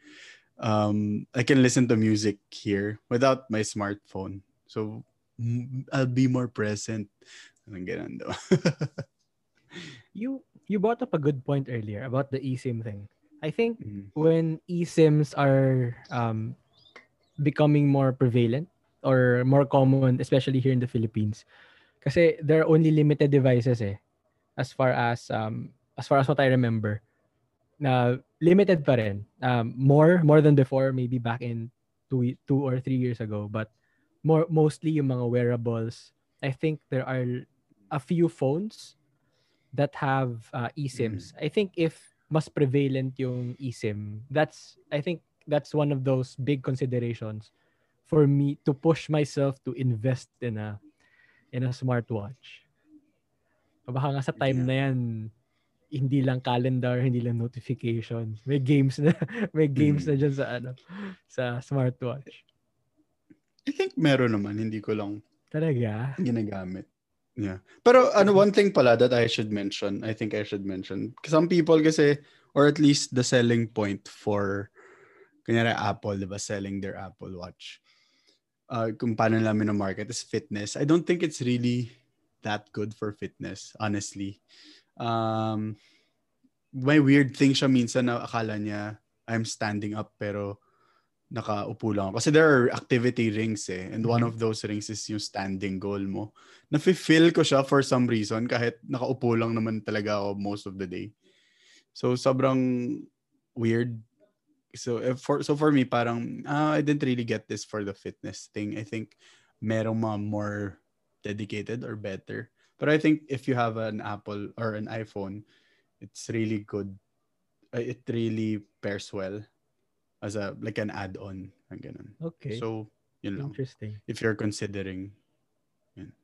um, I can listen to music here without my smartphone. So, mm, I'll be more present. Anong ganun daw. You you brought up a good point earlier about the eSIM thing. I think Mm. when eSIMs are um, becoming more prevalent or more common, especially here in the Philippines, kasi there are only limited devices eh, as far as um, as far as what I remember. Na limited pa rin. Um, more more than before, maybe back in two two or three years ago, but more mostly yung mga wearables. I think there are a few phones that have uh, eSIMs. I think if mas prevalent yung eSIM, that's I think that's one of those big considerations for me to push myself to invest in a in a smartwatch. Baka nga sa time Yeah. na yan, hindi lang calendar, hindi lang notifications. May games na may games Mm. na dyan sa ano sa smartwatch. I think meron naman, hindi ko lang Talaga? ginagamit. Yeah. Pero ano, one thing pala that I should mention, I think I should mention, some people kasi, or at least the selling point for, kanyari Apple, di ba, selling their Apple Watch. Uh, kung paano namin na market is fitness. I don't think it's really that good for fitness, honestly. Um, may weird thing siya minsan na akala niya I'm standing up pero nakaupo lang ako. Kasi there are activity rings eh. And one Mhm. of those rings is yung standing goal mo. Nafe-feel ko siya for some reason kahit nakaupo lang naman talaga ako most of the day. So sobrang weird. So if for so for me parang ah, I didn't really get this for the fitness thing. I think merong mga more dedicated or better. But I think if you have an Apple or an iPhone, it's really good. Uh, It really pairs well as a like an add-on ang ganun. Okay. So, yun lang. Interesting. If you're considering. Yun.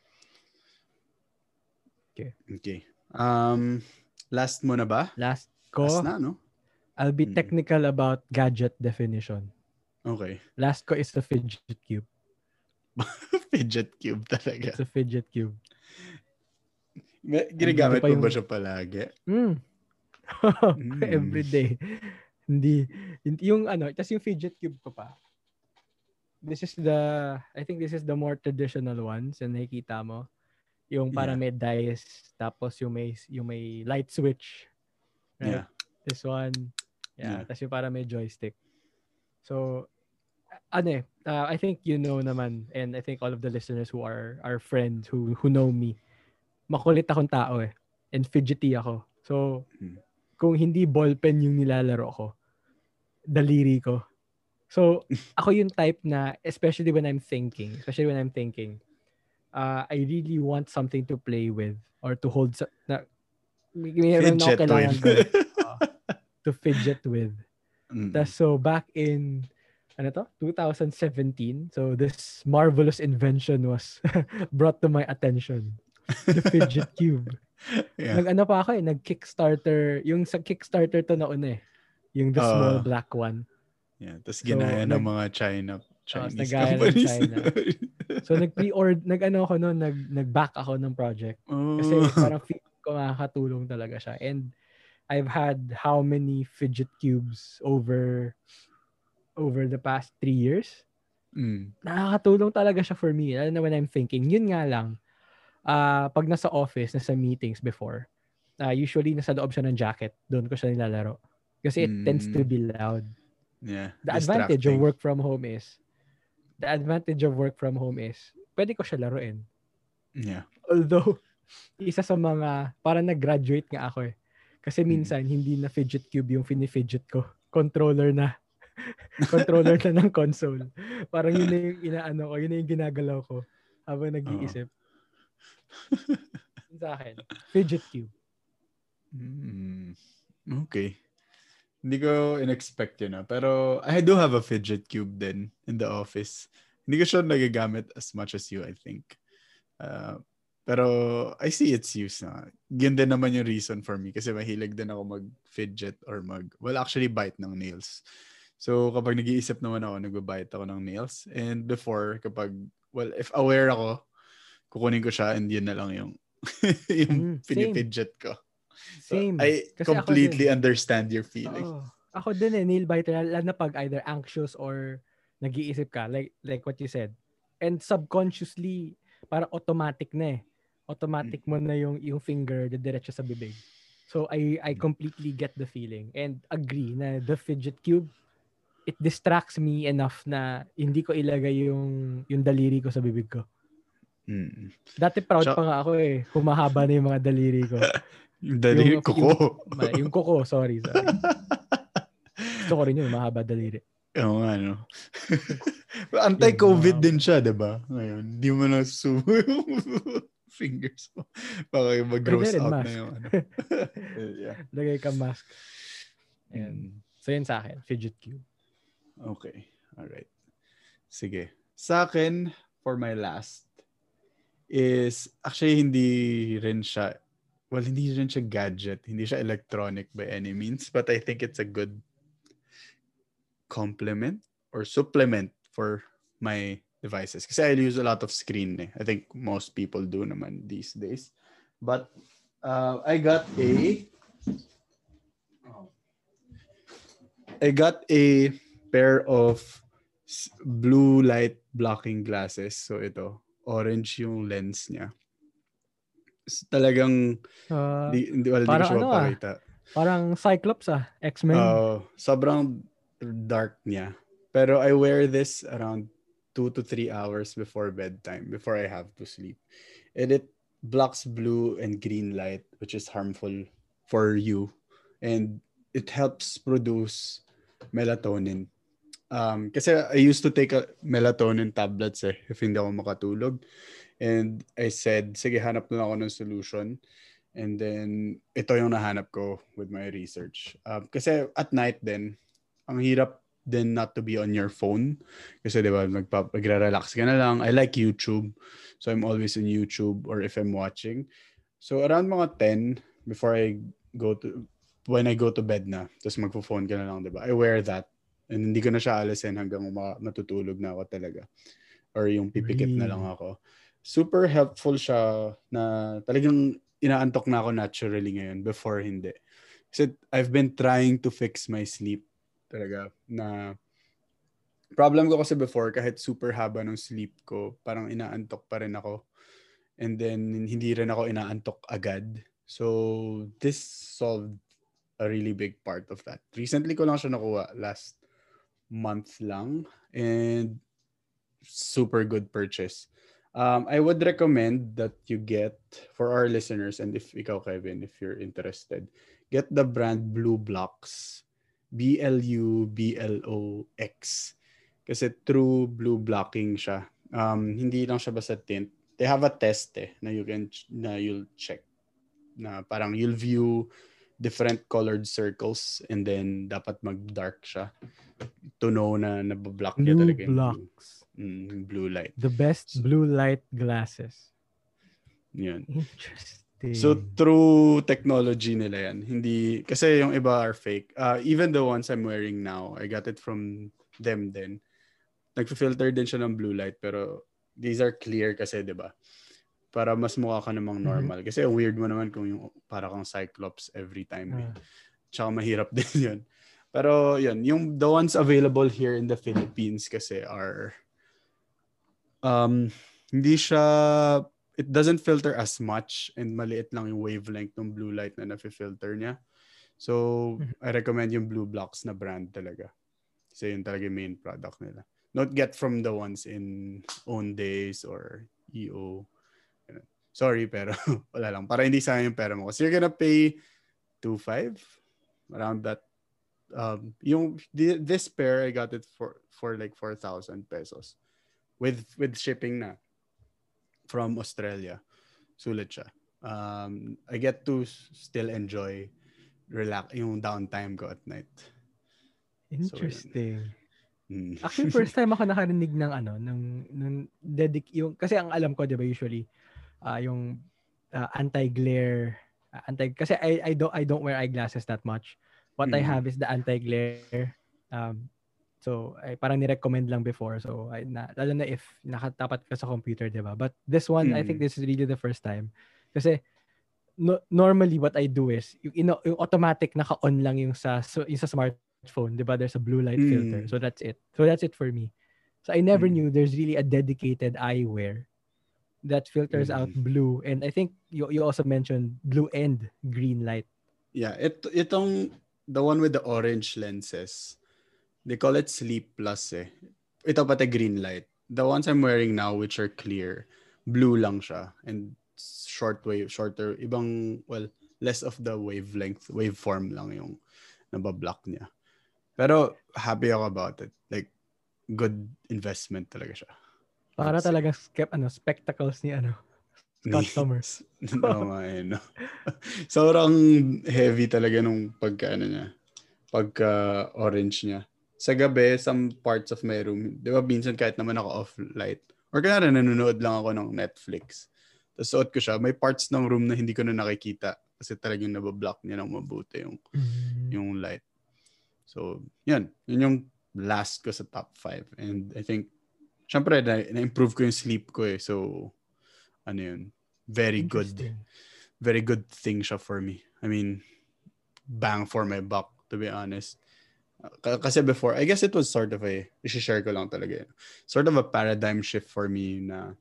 Okay. Okay. Um, last mo na ba? Last ko, Last na, no? I'll be Mm. technical about gadget definition. Okay. Last ko is the fidget cube. Fidget cube talaga. It's a fidget cube. May- Ginagamit Andito pa mo ba yung- siya palagi? Mm. Mm. Every day. Hindi, hindi yung ano, tas yung fidget cube ko pa. This is the I think this is the more traditional ones and nakikita mo yung para Yeah. may dice tapos yung may yung may light switch. Right? Yeah. This one. Yeah, Yeah. tas yung para may joystick. So ano eh, uh, I think you know naman and I think all of the listeners who are our friends who who know me, makulit akong tao eh. and fidgety ako. So, Mm. kung hindi ballpen yung nilalaro ko, daliri ko. So, ako yung type na, especially when I'm thinking, especially when I'm thinking, uh, I really want something to play with or to hold, sa, na, may- mayroon ako Fidget kailangan with. gawin. Uh, to fidget with. Mm. Tas, so, back in, ano to? twenty seventeen. So, this marvelous invention was brought to my attention. The fidget cube. Yeah. Nag-ano pa ako eh, nag-Kickstarter. Yung sa Kickstarter to na una eh. Yung the small Uh, black one. yeah. Tapos So, ginaya ng nag, mga China, uh, Chinese nagaya ng companies. China. So, nag-pre-order, nag-ano ako noon, nag, nag-back ako ng project. Oh. Kasi parang feel ko makakatulong talaga siya. And I've had how many fidget cubes over over the past three years? Mm. Nakakatulong talaga siya for me. Lalo na when I'm thinking. Yun nga lang, uh, pag nasa office, nasa meetings before, uh, usually nasa loob siya ng jacket. Doon ko siya nilalaro. Kasi it tends to Mm. be loud. Yeah. The advantage of Distracting. work from home is, the advantage of work from home is, pwede ko siya laruin. Yeah. Although, isa sa mga, parang nag-graduate nga ako eh. Kasi Mm. minsan, hindi na fidget cube yung fini-fidget ko. Controller na. Controller na ng console. Parang yun na yung inaano ko, yun na yung ginagalaw ko habang nag-iisip. Yun sa akin, fidget cube. Mm. Okay. Hindi ko in-expect yun, ah. Pero I do have a fidget cube then in the office. Hindi ko siya nagagamit as much as you, I think. Uh, pero I see its use na. Yun din naman yung reason for me kasi mahilig din ako mag-fidget or mag, well, actually bite ng nails. So kapag nag-iisip naman ako, nag-bite ako ng nails. And before, kapag, well, if aware ako, kukunin ko siya and yun na lang yung, yung Mm, same. pinifidget ko. So Same. I Kasi completely ako din. understand your feeling. Oo. Ako din eh, nail biter, lalo na pag either anxious or nag-iisip ka, like like what you said. And subconsciously, parang automatic na eh. Automatic mo na yung yung finger diretso sa bibig. So I I completely get the feeling and agree na the fidget cube, it distracts me enough na hindi ko ilagay yung yung daliri ko sa bibig ko. Mm. Dati proud Tsaka, pa nga ako eh. Humahaba na yung mga daliri ko. yung daliri Yung, ko yung, ko. yung kuko, sorry, sorry. Gusto ko rin yun, mahaba daliri. Oo nga, no? Anti-COVID din siya, di ba? Ngayon, di mo na sumo yung fingers mo. Baka yung mag-gross Pwede rin, out mask. na yung ano. Yeah. Lagay ka mask. Ayan. Mm. So, yun sa akin, fidget cube. Okay. Alright. Sige. Sa akin, for my last, is actually hindi rin siya, well, hindi rin siya gadget. Hindi siya electronic by any means. But I think it's a good complement or supplement for my devices. Kasi I use a lot of screen eh. I think most people do naman these days. But uh, I got a I got a pair of blue light blocking glasses. So ito, orange yung lens niya. Talagang Uh, di, di, well, di ko parang siya ano mapakita. ah, parang Cyclops ah, X-Men. Uh, sobrang dark niya. Pero I wear this around two to three hours before bedtime, before I have to sleep. And it blocks blue and green light, which is harmful for you. And it helps produce melatonin. Um, kasi I used to take a melatonin tablets eh, if hindi ako makatulog. And I said, sige, hanap na ako ng solution. And then, ito yung nahanap ko with my research. Um, kasi at night din, ang hirap din not to be on your phone. Kasi di ba, magpa- magre-relax ka na lang. I like YouTube. So I'm always on YouTube or if I'm watching. So around mga ten, before I go to, when I go to bed na, tapos magpo-phone ka na lang, di ba? I wear that. And hindi ko na siya alisin hanggang ma- matutulog na ako talaga. Or yung pipikit na lang ako. Super helpful siya na talagang inaantok na ako naturally ngayon before hindi. Kasi I've been trying to fix my sleep talaga na problem ko kasi before kahit super haba ng sleep ko, parang inaantok pa rin ako. And then hindi rin ako inaantok agad. So this solved a really big part of that. Recently ko lang siya nakuha last month lang and super good purchase. Um, I would recommend that you get, for our listeners, and if ikaw, Kevin, if you're interested, get the brand Blue Blocks. B L U B L O X. Kasi true blue blocking siya. Um, hindi lang siya basta tint. They have a test eh, na you can, na you'll check. Na parang you'll view different colored circles and then dapat mag-dark siya to know na nabablock niya Blue talaga yung blue, blocks. mm, blue light. The best So, blue light glasses. yun. Interesting. So, through technology nila yan. Hindi, kasi yung iba are fake. Uh, even the ones I'm wearing now, I got it from them din. Nagfi-filter din siya ng blue light, pero these are clear kasi, di ba? Para mas mukha ka namang normal. Mm-hmm. Kasi weird mo naman kung yung para kang Cyclops every time. Eh. Uh. Tsaka mahirap din yun. Pero yun, yung the ones available here in the Philippines kasi are um, hindi siya, it doesn't filter as much and maliit lang yung wavelength ng blue light na nafi-filter niya. So, I recommend yung Blue Blocks na brand talaga. Kasi yun talaga yung main product nila. Not get from the ones in Owndays or E O. Sorry, pero wala lang. Para hindi sayang yung pera mo. Kasi you're gonna pay two thousand five dollars around that. Um, yung, this pair, I got it for, for like four thousand pesos. With, with shipping na. From Australia. Sulit siya. Um, I get to still enjoy relax yung downtime ko at night. Interesting. So, mm. Actually, first time ako nakarinig ng ano, ng, ng dedic yung kasi ang alam ko, 'di ba, usually uh, yung uh, anti-glare, uh, anti kasi I I don't I don't wear eyeglasses that much. What mm. I have is the anti-glare. Um, so ay parang ni-recommend lang before. So ay na, lalo na if nakatapat ka sa computer, 'di ba? But this one, mm. I think this is really the first time. Kasi no, normally what I do is yung, you know, yung automatic naka-on lang yung sa so, yung sa smartphone, 'di ba? There's a blue light mm. filter. So that's it. So that's it for me. So I never mm. knew there's really a dedicated eyewear that filters mm. out blue, and I think you you also mentioned blue and green light. Yeah, it itong the one with the orange lenses. They call it Sleep Plus eh. Ito pati green light. The ones I'm wearing now which are clear, blue lang siya and short wave, shorter, ibang, well, less of the wavelength, waveform lang yung nabablock niya. Pero happy ako about it. Like, good investment talaga siya. Para talaga skep, ano, spectacles ni ano, Scott Summers. No, eh, no. Sobrang heavy talaga nung pagka, ano niya, pagka orange niya. Sa gabi, some parts of my room, di ba, minsan kahit naman ako off light, or kaya rin nanonood lang ako ng Netflix. Tapos suot ko siya. May parts ng room na hindi ko na nakikita kasi talagang nabablock niya ng mabuti yung, mm-hmm. yung light. So, yan. Yun yung last ko sa top five. And I think, syempre, na- na-improve ko yung sleep ko eh. So, ano yun? Very good. Very good thing siya for me. I mean, bang for my buck, to be honest. K- kasi before, I guess it was sort of a, i-share ko lang talaga yun. Sort of a paradigm shift for me na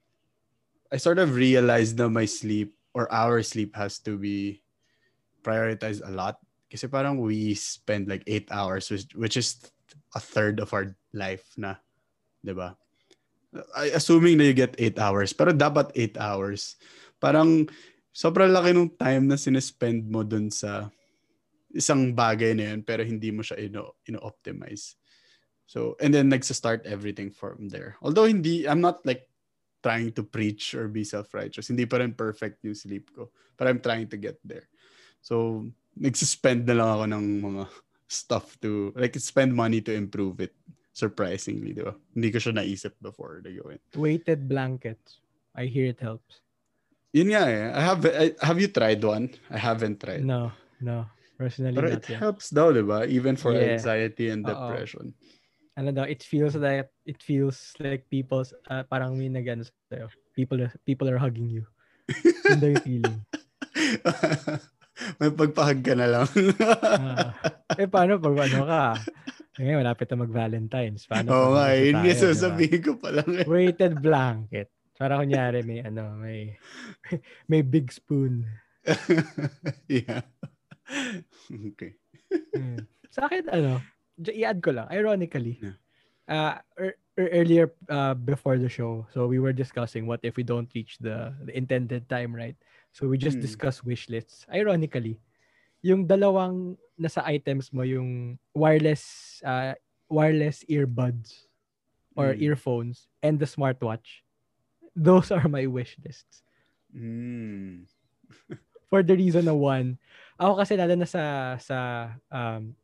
I sort of realized that my sleep or our sleep has to be prioritized a lot. Kasi parang we spend like eight hours, which, which is a third of our life na. Diba? I, assuming na you get eight hours, pero dapat eight hours. Parang sobrang laki ng time na sinespend mo dun sa isang bagay na yun, pero hindi mo siya ino, ino-optimize. So, and then nagsa-start everything from there. Although hindi, I'm not like trying to preach or be self-righteous. Hindi pa rin perfect yung sleep ko. But I'm trying to get there. So, nagsuspend na lang ako ng mga stuff to, like, spend money to improve it. Surprisingly, di ba? Hindi ko siya naisip before na gawin. Weighted blankets. I hear it helps. Yun nga eh. I have, I, have you tried one? I haven't tried. No, no. Personally, pero not it yet. helps daw, di ba? Even for yeah. anxiety and Uh-oh. depression. Ano daw, it feels like, it feels like people's, uh, parang may nag-ano sa'yo. People, people are hugging you. Yun daw yung feeling. May pagpahag ka na lang. uh, eh, paano pag ano ka? Ngayon, malapit na mag-Valentine's. Paano Oo pag nga, yun yung tayo, sasabihin diba? ko pa lang. Eh. Weighted blanket. Para kunyari, may ano, may, may big spoon. yeah. Okay. hmm. Sa akin, ano, i-add ko lang, ironically, uh, er, ear- earlier uh, before the show, so we were discussing what if we don't reach the, the intended time, right? So we just Mm. discussed wish lists. Ironically, yung dalawang nasa items mo, yung wireless uh, wireless earbuds or Mm. earphones and the smartwatch, those are my wish lists. Mm. For the reason na one, ako kasi lalo na sa sa um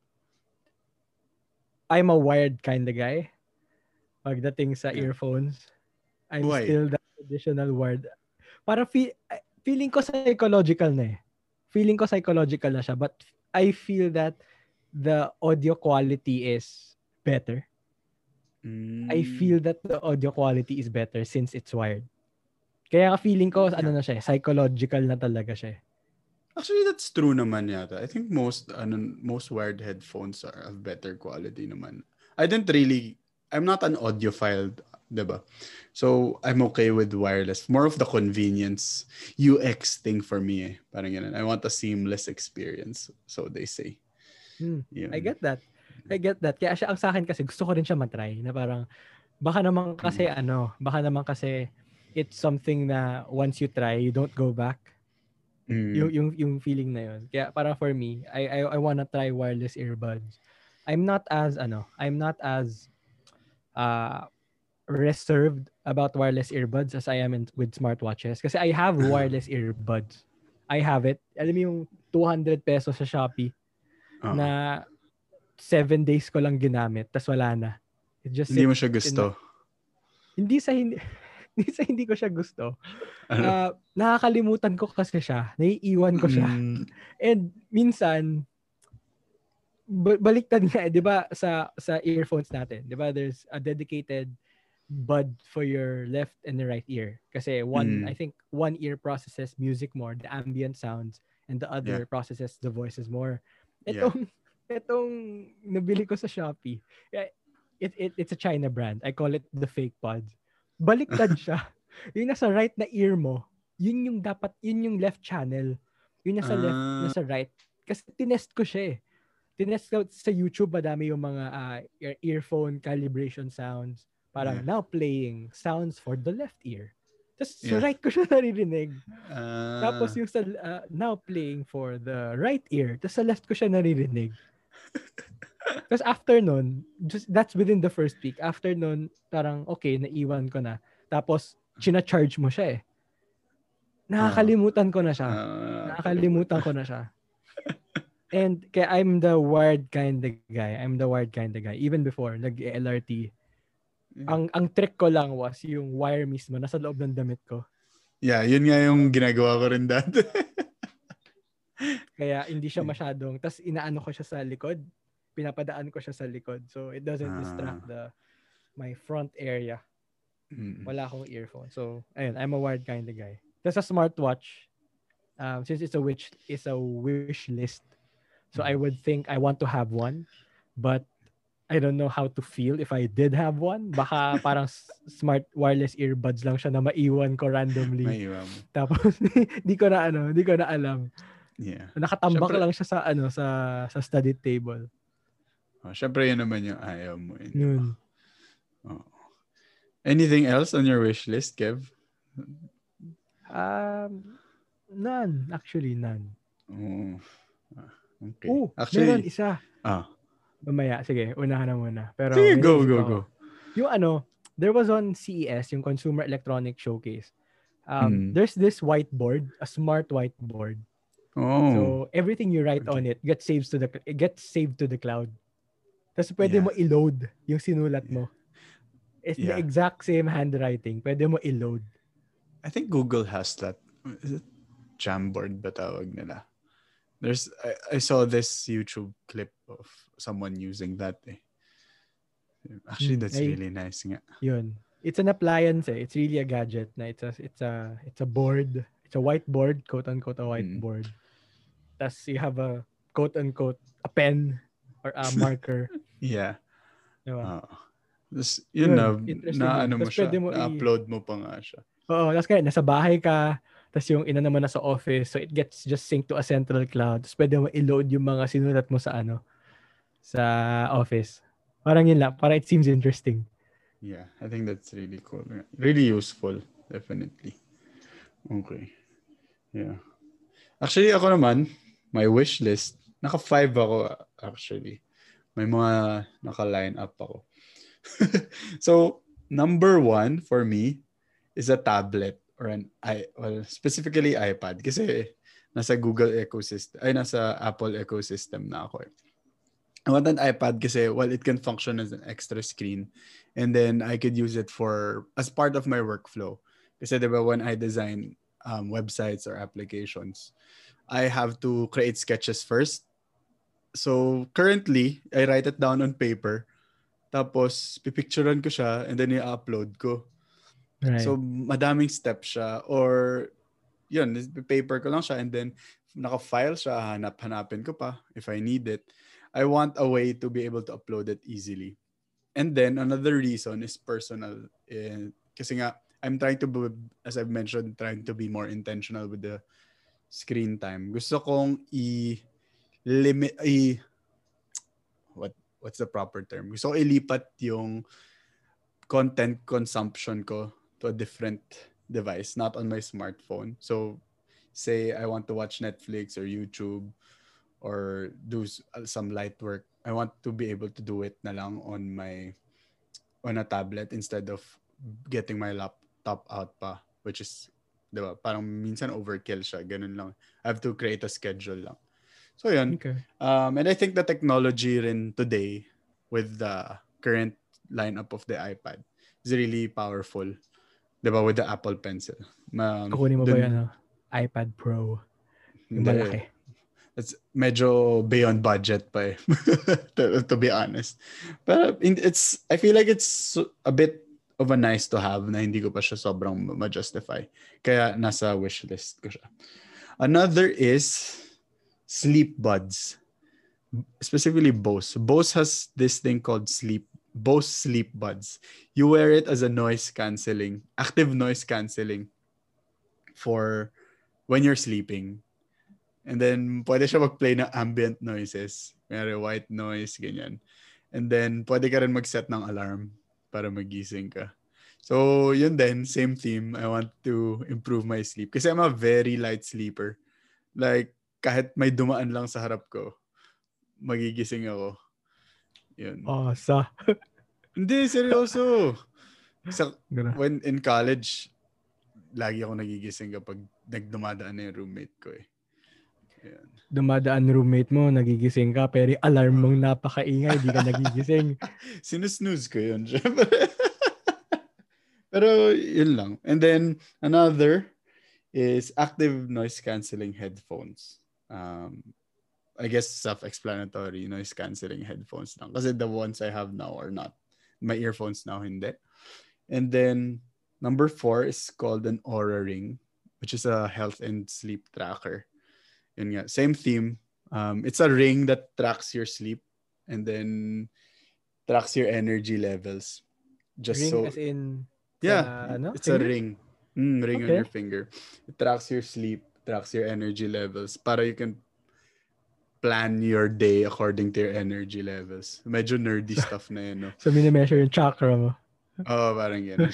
I'm a wired kind of guy. Pagdating sa Yeah. earphones, I'm Why? still the traditional wired. Parang feel, feeling ko psychological na eh. Feeling ko psychological na siya, but I feel that the audio quality is better. Mm. I feel that the audio quality is better since it's wired. Kaya feeling ko Yeah. ano na siya, psychological na talaga siya. Actually, that's true naman yata. I think most ano, most wired headphones are of better quality naman. I don't really, I'm not an audiophile, diba? So, I'm okay with wireless. More of the convenience, U X thing for me eh. Parang ganun. I want a seamless experience, so they say. Hmm, Yun. I get that. I get that. Kaya siya, ang sa akin kasi, gusto ko rin siya matry. Na parang, baka naman kasi Mm. ano, baka naman kasi, it's something na once you try, you don't go back. Mm. Yung, yung, yung feeling na yun. Kaya para for me, I, I, I wanna try wireless earbuds. I'm not as, ano, I'm not as uh, reserved about wireless earbuds as I am in, with smartwatches. Kasi I have wireless earbuds. I have it. Alam mo yung two hundred pesos sa Shopee Uh-oh. na seven days ko lang ginamit, tas wala na. It just Hindi mo sits siya in gusto? my- hindi sa hindi hindi sa hindi ko siya gusto. Ano? Uh, nakakalimutan ko kasi siya. Naiiwan ko siya. Mm. And minsan, b- baliktad nga, eh, di ba, sa, sa earphones natin, di ba, there's a dedicated bud for your left and the right ear. Kasi one, Mm. I think, one ear processes music more, the ambient sounds, and the other Yeah. processes the voices more. Yeah. Itong, itong nabili ko sa Shopee, eh, it, it, it's a China brand. I call it the fake pods. Baliktad siya. Yung nasa right na ear mo, yun yung dapat, yun yung left channel. Yung nasa left, Ah. nasa right. Kasi tinest ko siya eh. Tinest ko sa YouTube, madami yung mga uh, ear- earphone calibration sounds. Parang Yeah. now playing sounds for the left ear. Tapos sa Yeah. right ko siya naririnig. Ah. Tapos yung sa uh, now playing for the right ear. Tapos sa left ko siya naririnig. Tapos after nun, just, that's within the first week. After nun, parang okay, naiwan ko na. Tapos, china-charge mo siya eh. Nakakalimutan ko na siya. Ah, Nakakalimutan ko na siya. And kaya I'm the wired kind of guy. I'm the wired kind of guy. Even before, nag-L R T. Yeah. Ang ang trick ko lang was yung wire mismo nasa loob ng damit ko. Yeah, yun nga yung ginagawa ko rin dati. Kaya hindi siya masyadong, tas inaano ko siya sa likod, pinapadaan ko siya sa likod. So it doesn't Ah. distract the my front area. Mm. Wala akong earphone. So ayun, I'm a wired kind of guy. Tas sa smartwatch, um, since it's a wish, it's a wish list. So I would think I want to have one, but I don't know how to feel if I did have one. Baka parang smart wireless earbuds lang siya na maiwan ko randomly. Maiwan mo. Tapos di ko na ano, di ko na alam. Yeah. Nakatambak Syempre, lang siya sa ano sa sa study table. Oh, syempre yun naman yung ayaw mo. Yun. Yun. Oh. Anything else on your wish list, Kev? Um none, actually none. Oh. Okay. Oh, actually, meron isa. Ah. Mamaya, sige, unahan na muna. Pero sige, may go, naisip go, ako. go. Yung ano, there was on C E S, yung Consumer Electronic Showcase. Um, Mm. There's this whiteboard, a smart whiteboard. Oh. So everything you write Okay. on it gets saved to the it gets saved to the cloud. Tapos pwede Yeah. mo i-load yung sinulat mo. It's the Yeah. exact same handwriting. Pwede mo i-load. I think Google has that. Is it Jamboard ba tawag nila? There's I, I saw this YouTube clip of someone using that. Eh. Actually, Hmm, that's ay, really nice nga. Yun. It's an appliance eh. It's really a gadget na it's a it's a it's a board. It's a whiteboard, quote unquote a whiteboard. Mm. Tapos you have a quote unquote a pen or a marker. Yeah. Diba? Uh, this, yun, yun na, na ano mo siya, mo na-upload i- mo pa nga siya. Oo, tapos kaya nasa bahay ka, tapos yung ina naman nasa office, so it gets just synced to a central cloud. Tapos pwede mo i-load yung mga sinulat mo sa ano, sa office. Parang yun lang, parang it seems interesting. Yeah, I think that's really cool. Really useful, definitely. Okay. Yeah. Actually, ako naman, my wish list, naka five ako actually. May mga naka-line up ako. So, number one for me is a tablet or an i well, specifically iPad kasi nasa Google ecosystem ay nasa Apple ecosystem na ako. Eh. I want an iPad kasi well it can function as an extra screen and then I could use it for as part of my workflow. Kasi 'di ba when I design um, websites or applications, I have to create sketches first. So currently, I write it down on paper. Tapos, pipicturean ko siya and then i-upload ko. Right. So, madaming steps siya. Or, yun, paper ko lang siya and then naka-file siya, hanap-hanapin ko pa if I need it. I want a way to be able to upload it easily. And then, another reason is personal. Eh, kasi nga, I'm trying to, be, as I've mentioned, trying to be more intentional with the screen time. Gusto kong i-limit, i- what what's the proper term? Gusto ko ilipat yung content consumption ko to a different device, not on my smartphone. So, say I want to watch Netflix or YouTube or do some light work. I want to be able to do it na lang on my on a tablet instead of getting my laptop out pa, which is, di ba, parang minsan overkill siya. Ganun lang. I have to create a schedule lang. So, yun. Okay. Um, and I think the technology rin today with the current lineup of the iPad is really powerful. Diba? With the Apple Pencil. Um, Kukunin mo ba dun, yan, no? iPad Pro? Yung hindi. malaki. It's medyo beyond budget pa eh. to, to be honest. But it's, I feel like it's a bit of a nice to have na hindi ko pa siya sobrang ma-justify. Kaya nasa wish list ko siya. Another is sleep buds. Specifically Bose. Bose has this thing called sleep Bose sleep buds. You wear it as a noise cancelling, active noise cancelling for when you're sleeping. And then pwede siya mag-play ng ambient noises. May white noise, ganyan. And then pwede ka rin mag-set ng alarm para magising ka. So, yun din, same theme. I want to improve my sleep. Kasi I'm a very light sleeper. Like, kahit may dumaan lang sa harap ko, magigising ako. Yun. Oh, sa. Hindi, seryoso. Sa, Gana. when in college, lagi ako nagigising kapag nagdumadaan na yung roommate ko eh. Yan. Dumadaan roommate mo, nagigising ka, pero alarm mong napakaingay, di ka nagigising. Sinusnooze ko yun, syempre. Pero yun lang. And then, another is active noise cancelling headphones. Um, I guess self-explanatory noise cancelling headphones lang. Kasi the ones I have now are not. My earphones now, hindi. And then, number four is called an Aura Ring, which is a health and sleep tracker. Yun nga. Same theme. Um, it's a ring that tracks your sleep and then tracks your energy levels. Just Ring so, as in, yeah, sa, ano, it's finger? a ring. Mm, ring Okay. on your finger. It tracks your sleep, tracks your energy levels para you can plan your day according to your energy levels. Medyo nerdy stuff na yun, no? So, minimeasure yung chakra mo. Oo, oh, parang gano'n.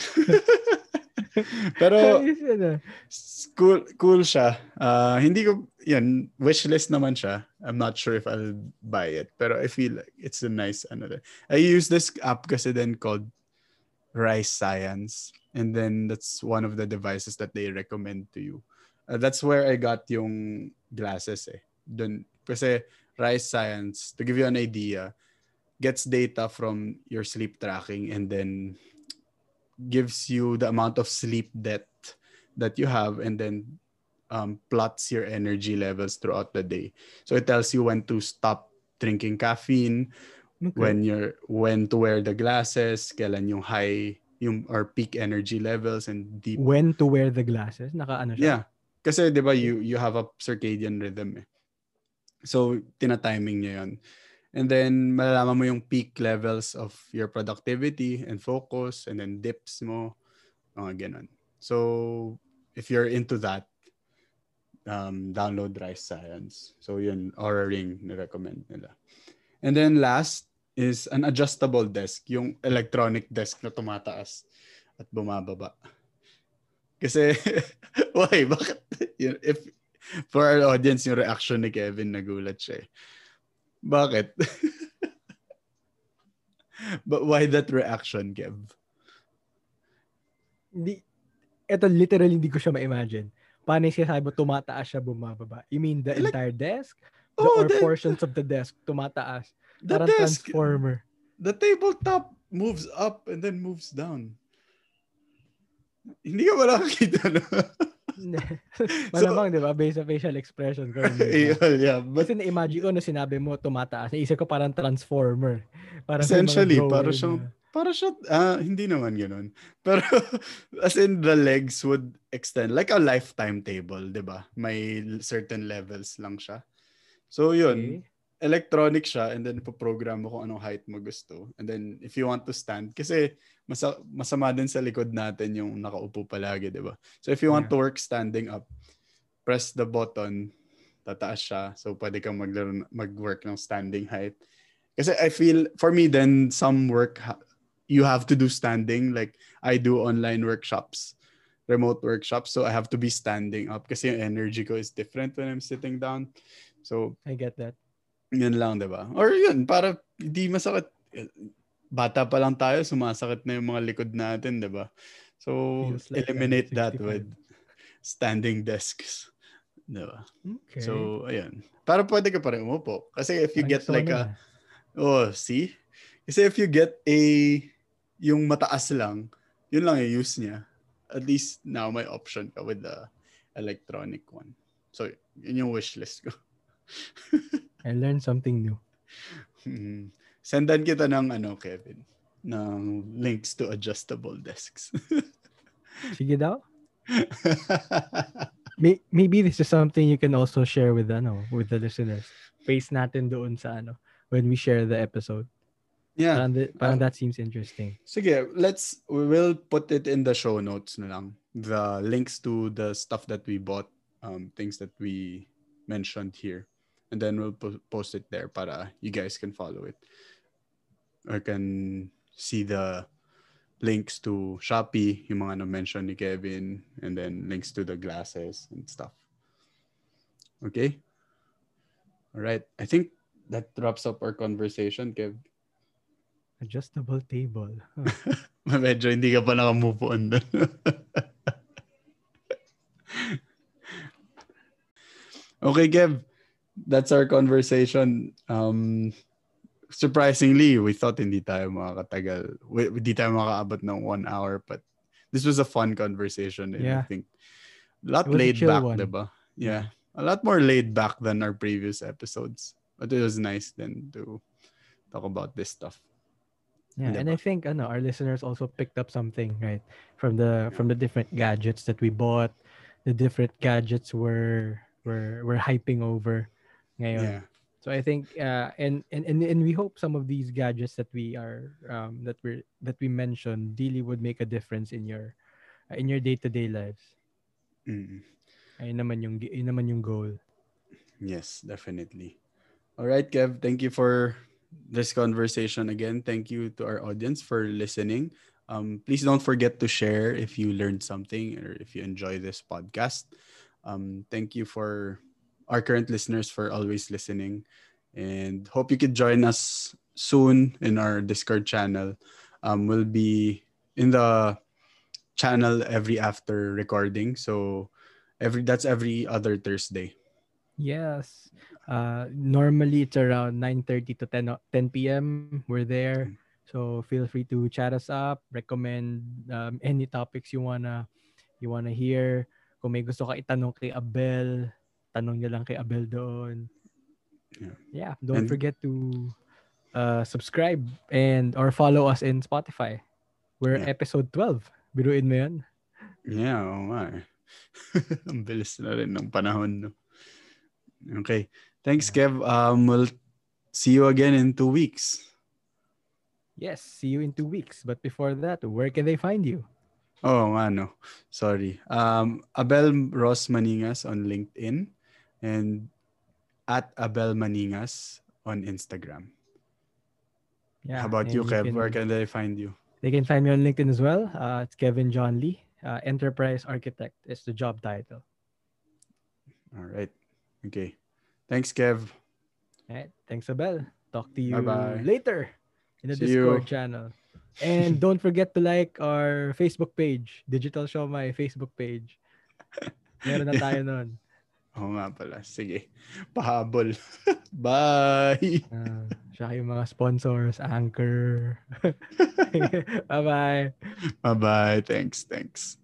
Pero, cool, cool siya. Uh, hindi ko, yan, wishlist naman siya. I'm not sure if I'll buy it. Pero I feel like it's a nice, ano. I use this app kasi then called Rise Science. And then that's one of the devices that they recommend to you. Uh, that's where I got yung glasses eh. Dun, kasi Rise Science, to give you an idea, gets data from your sleep tracking and then gives you the amount of sleep depth that you have and then um, plots your energy levels throughout the day. So it tells you when to stop drinking caffeine, okay. when you're when to wear the glasses, kailan yung high yung or peak energy levels and deep. When to wear the glasses? Naka ano siya? Yeah. Kasi 'di ba you you have a circadian rhythm eh. So tina-timing niya 'yon. And then, malalaman mo yung peak levels of your productivity and focus and then dips mo. Mga ganun. So, if you're into that, um, download Rise Science. So, yun, Aura Ring na-recommend nila. And then last, is an adjustable desk, yung electronic desk na tumataas at bumababa. Kasi, why? Bakit? If, for our audience, yung reaction ni Kevin, nagulat siya eh. Bakit? But why that reaction, Kev? Hindi, ito literally hindi ko siya ma-imagine. Paano yung sinasabi mo, tumataas siya, bumababa? You mean the Like, entire desk? The, oh, or the, portions of the desk tumataas? the Parang desk, transformer. the tabletop moves up and then moves down. Hindi ka ba nakakita, no? Malamang, so, di ba? Based sa facial expression ko. yeah, yeah, but, kasi na-imagine ko na sinabi mo tumataas. Naisip ko parang transformer. Parang essentially, may mga para drawer siyang, na. para siya, ah, hindi naman ganun. Pero, as in, the legs would extend, like a lifetime table, di ba? May certain levels lang siya. So, yun. Okay. Electronic siya, and then ipoprogram mo kung anong height mo gusto. And then, if you want to stand, kasi masa, masama din sa likod natin yung nakaupo palagi, di ba? So, if you want Yeah. to work standing up, press the button, tataas siya. So, pwede kang maglaro, mag-work ng standing height. Kasi I feel, for me then, some work, ha- you have to do standing. Like, I do online workshops, remote workshops. So, I have to be standing up kasi yung energy ko is different when I'm sitting down. So, I get that. Yun lang, di ba? Or yun, para hindi masakit. Bata pa lang tayo, sumasakit na yung mga likod natin, di ba? So, Feels like eliminate I'm that sixty-five. with standing desks. Di ba? Okay. So, ayun. Para pwede ka pa rin umupo. Kasi if you Parang get gusto like na. a, oh, see? Kasi if you get a, yung mataas lang, yun lang yung use niya. At least now may option ka with the electronic one. So, yun yung wish list ko. I learned something new. Hmm. Sendan kita ng ano, Kevin, ng links to adjustable desks. Sige daw. May, maybe this is something you can also share with ano, with the listeners. Paste natin doon sa ano when we share the episode. Yeah. Parang, the, parang Uh, that seems interesting. sige, let's we will put it in the show notes na lang. The links to the stuff that we bought, um things that we mentioned here. And then we'll po- post it there para you guys can follow it. Or can see the links to Shopee, yung mga na-mention ni Kevin, and then links to the glasses and stuff. Okay? All right. I think that wraps up our conversation, Kev. Adjustable table. Huh. Medyo hindi ka pa naka-move on doon. Okay, Kev. That's our conversation. Um, surprisingly, we thought hindi tayo makakatagal. We, hindi tayo makaabot ng one hour, but this was a fun conversation, and I Yeah. think a lot It was a laid chill back, one. diba? Yeah, a lot more laid back than our previous episodes. But it was nice then to talk about this stuff. Yeah, and Diba? I think ano, our listeners also picked up something, right? From the from the different gadgets that we bought, the different gadgets we're we're we're hyping over ngayon. Yeah. So I think uh and, and and and we hope some of these gadgets that we are um that we that we mentioned really would make a difference in your uh, in your day-to-day lives. Mm. Ayun naman yung yun naman yung goal. Yes, definitely. All right, Kev. Thank you for this conversation again. Thank you to our audience for listening. Um, please don't forget to share if you learned something or if you enjoy this podcast. Um, thank you for our current listeners for always listening, and hope you could join us soon in our Discord channel. Um, we'll be in the channel every after recording, so every that's every other Thursday. Yes. Uh, normally it's around nine thirty to ten, o- ten p.m. We're there. So feel free to chat us up, recommend um, any topics you wanna you wanna hear. Kung may gusto ka itanong kay Abel, tanong niyo lang kay Abel doon. Yeah. Yeah, don't And forget to uh, subscribe and or follow us in Spotify. We're Yeah. episode twelve. Biruin mo yun? Yeah, oo nga eh. Ang bilis na rin ng panahon, no? Okay. Thanks, Yeah. Kev. Um, we'll see you again in two weeks. Yes, see you in two weeks. But before that, where can they find you? Oh, nga, no. Sorry. Um, Abel Ross Maningas on LinkedIn and at Abel Maningas on Instagram. Yeah. How about you, and Kev? can, Where can they find you? They can find me on LinkedIn as well. Uh, it's Kevin John Lee. Uh, Enterprise Architect is the job title. All right. Okay. Thanks, Kev. All right. Thanks, Abel. Talk to you Bye-bye. later in the See you. Discord channel. And don't forget to like our Facebook page, Digital Show My Facebook page. Meron na tayo nun. Oo nga pala. Sige. Pahabol. Bye. Uh, siya yung mga sponsors, Anchor. Bye-bye. Bye-bye. Thanks. Thanks.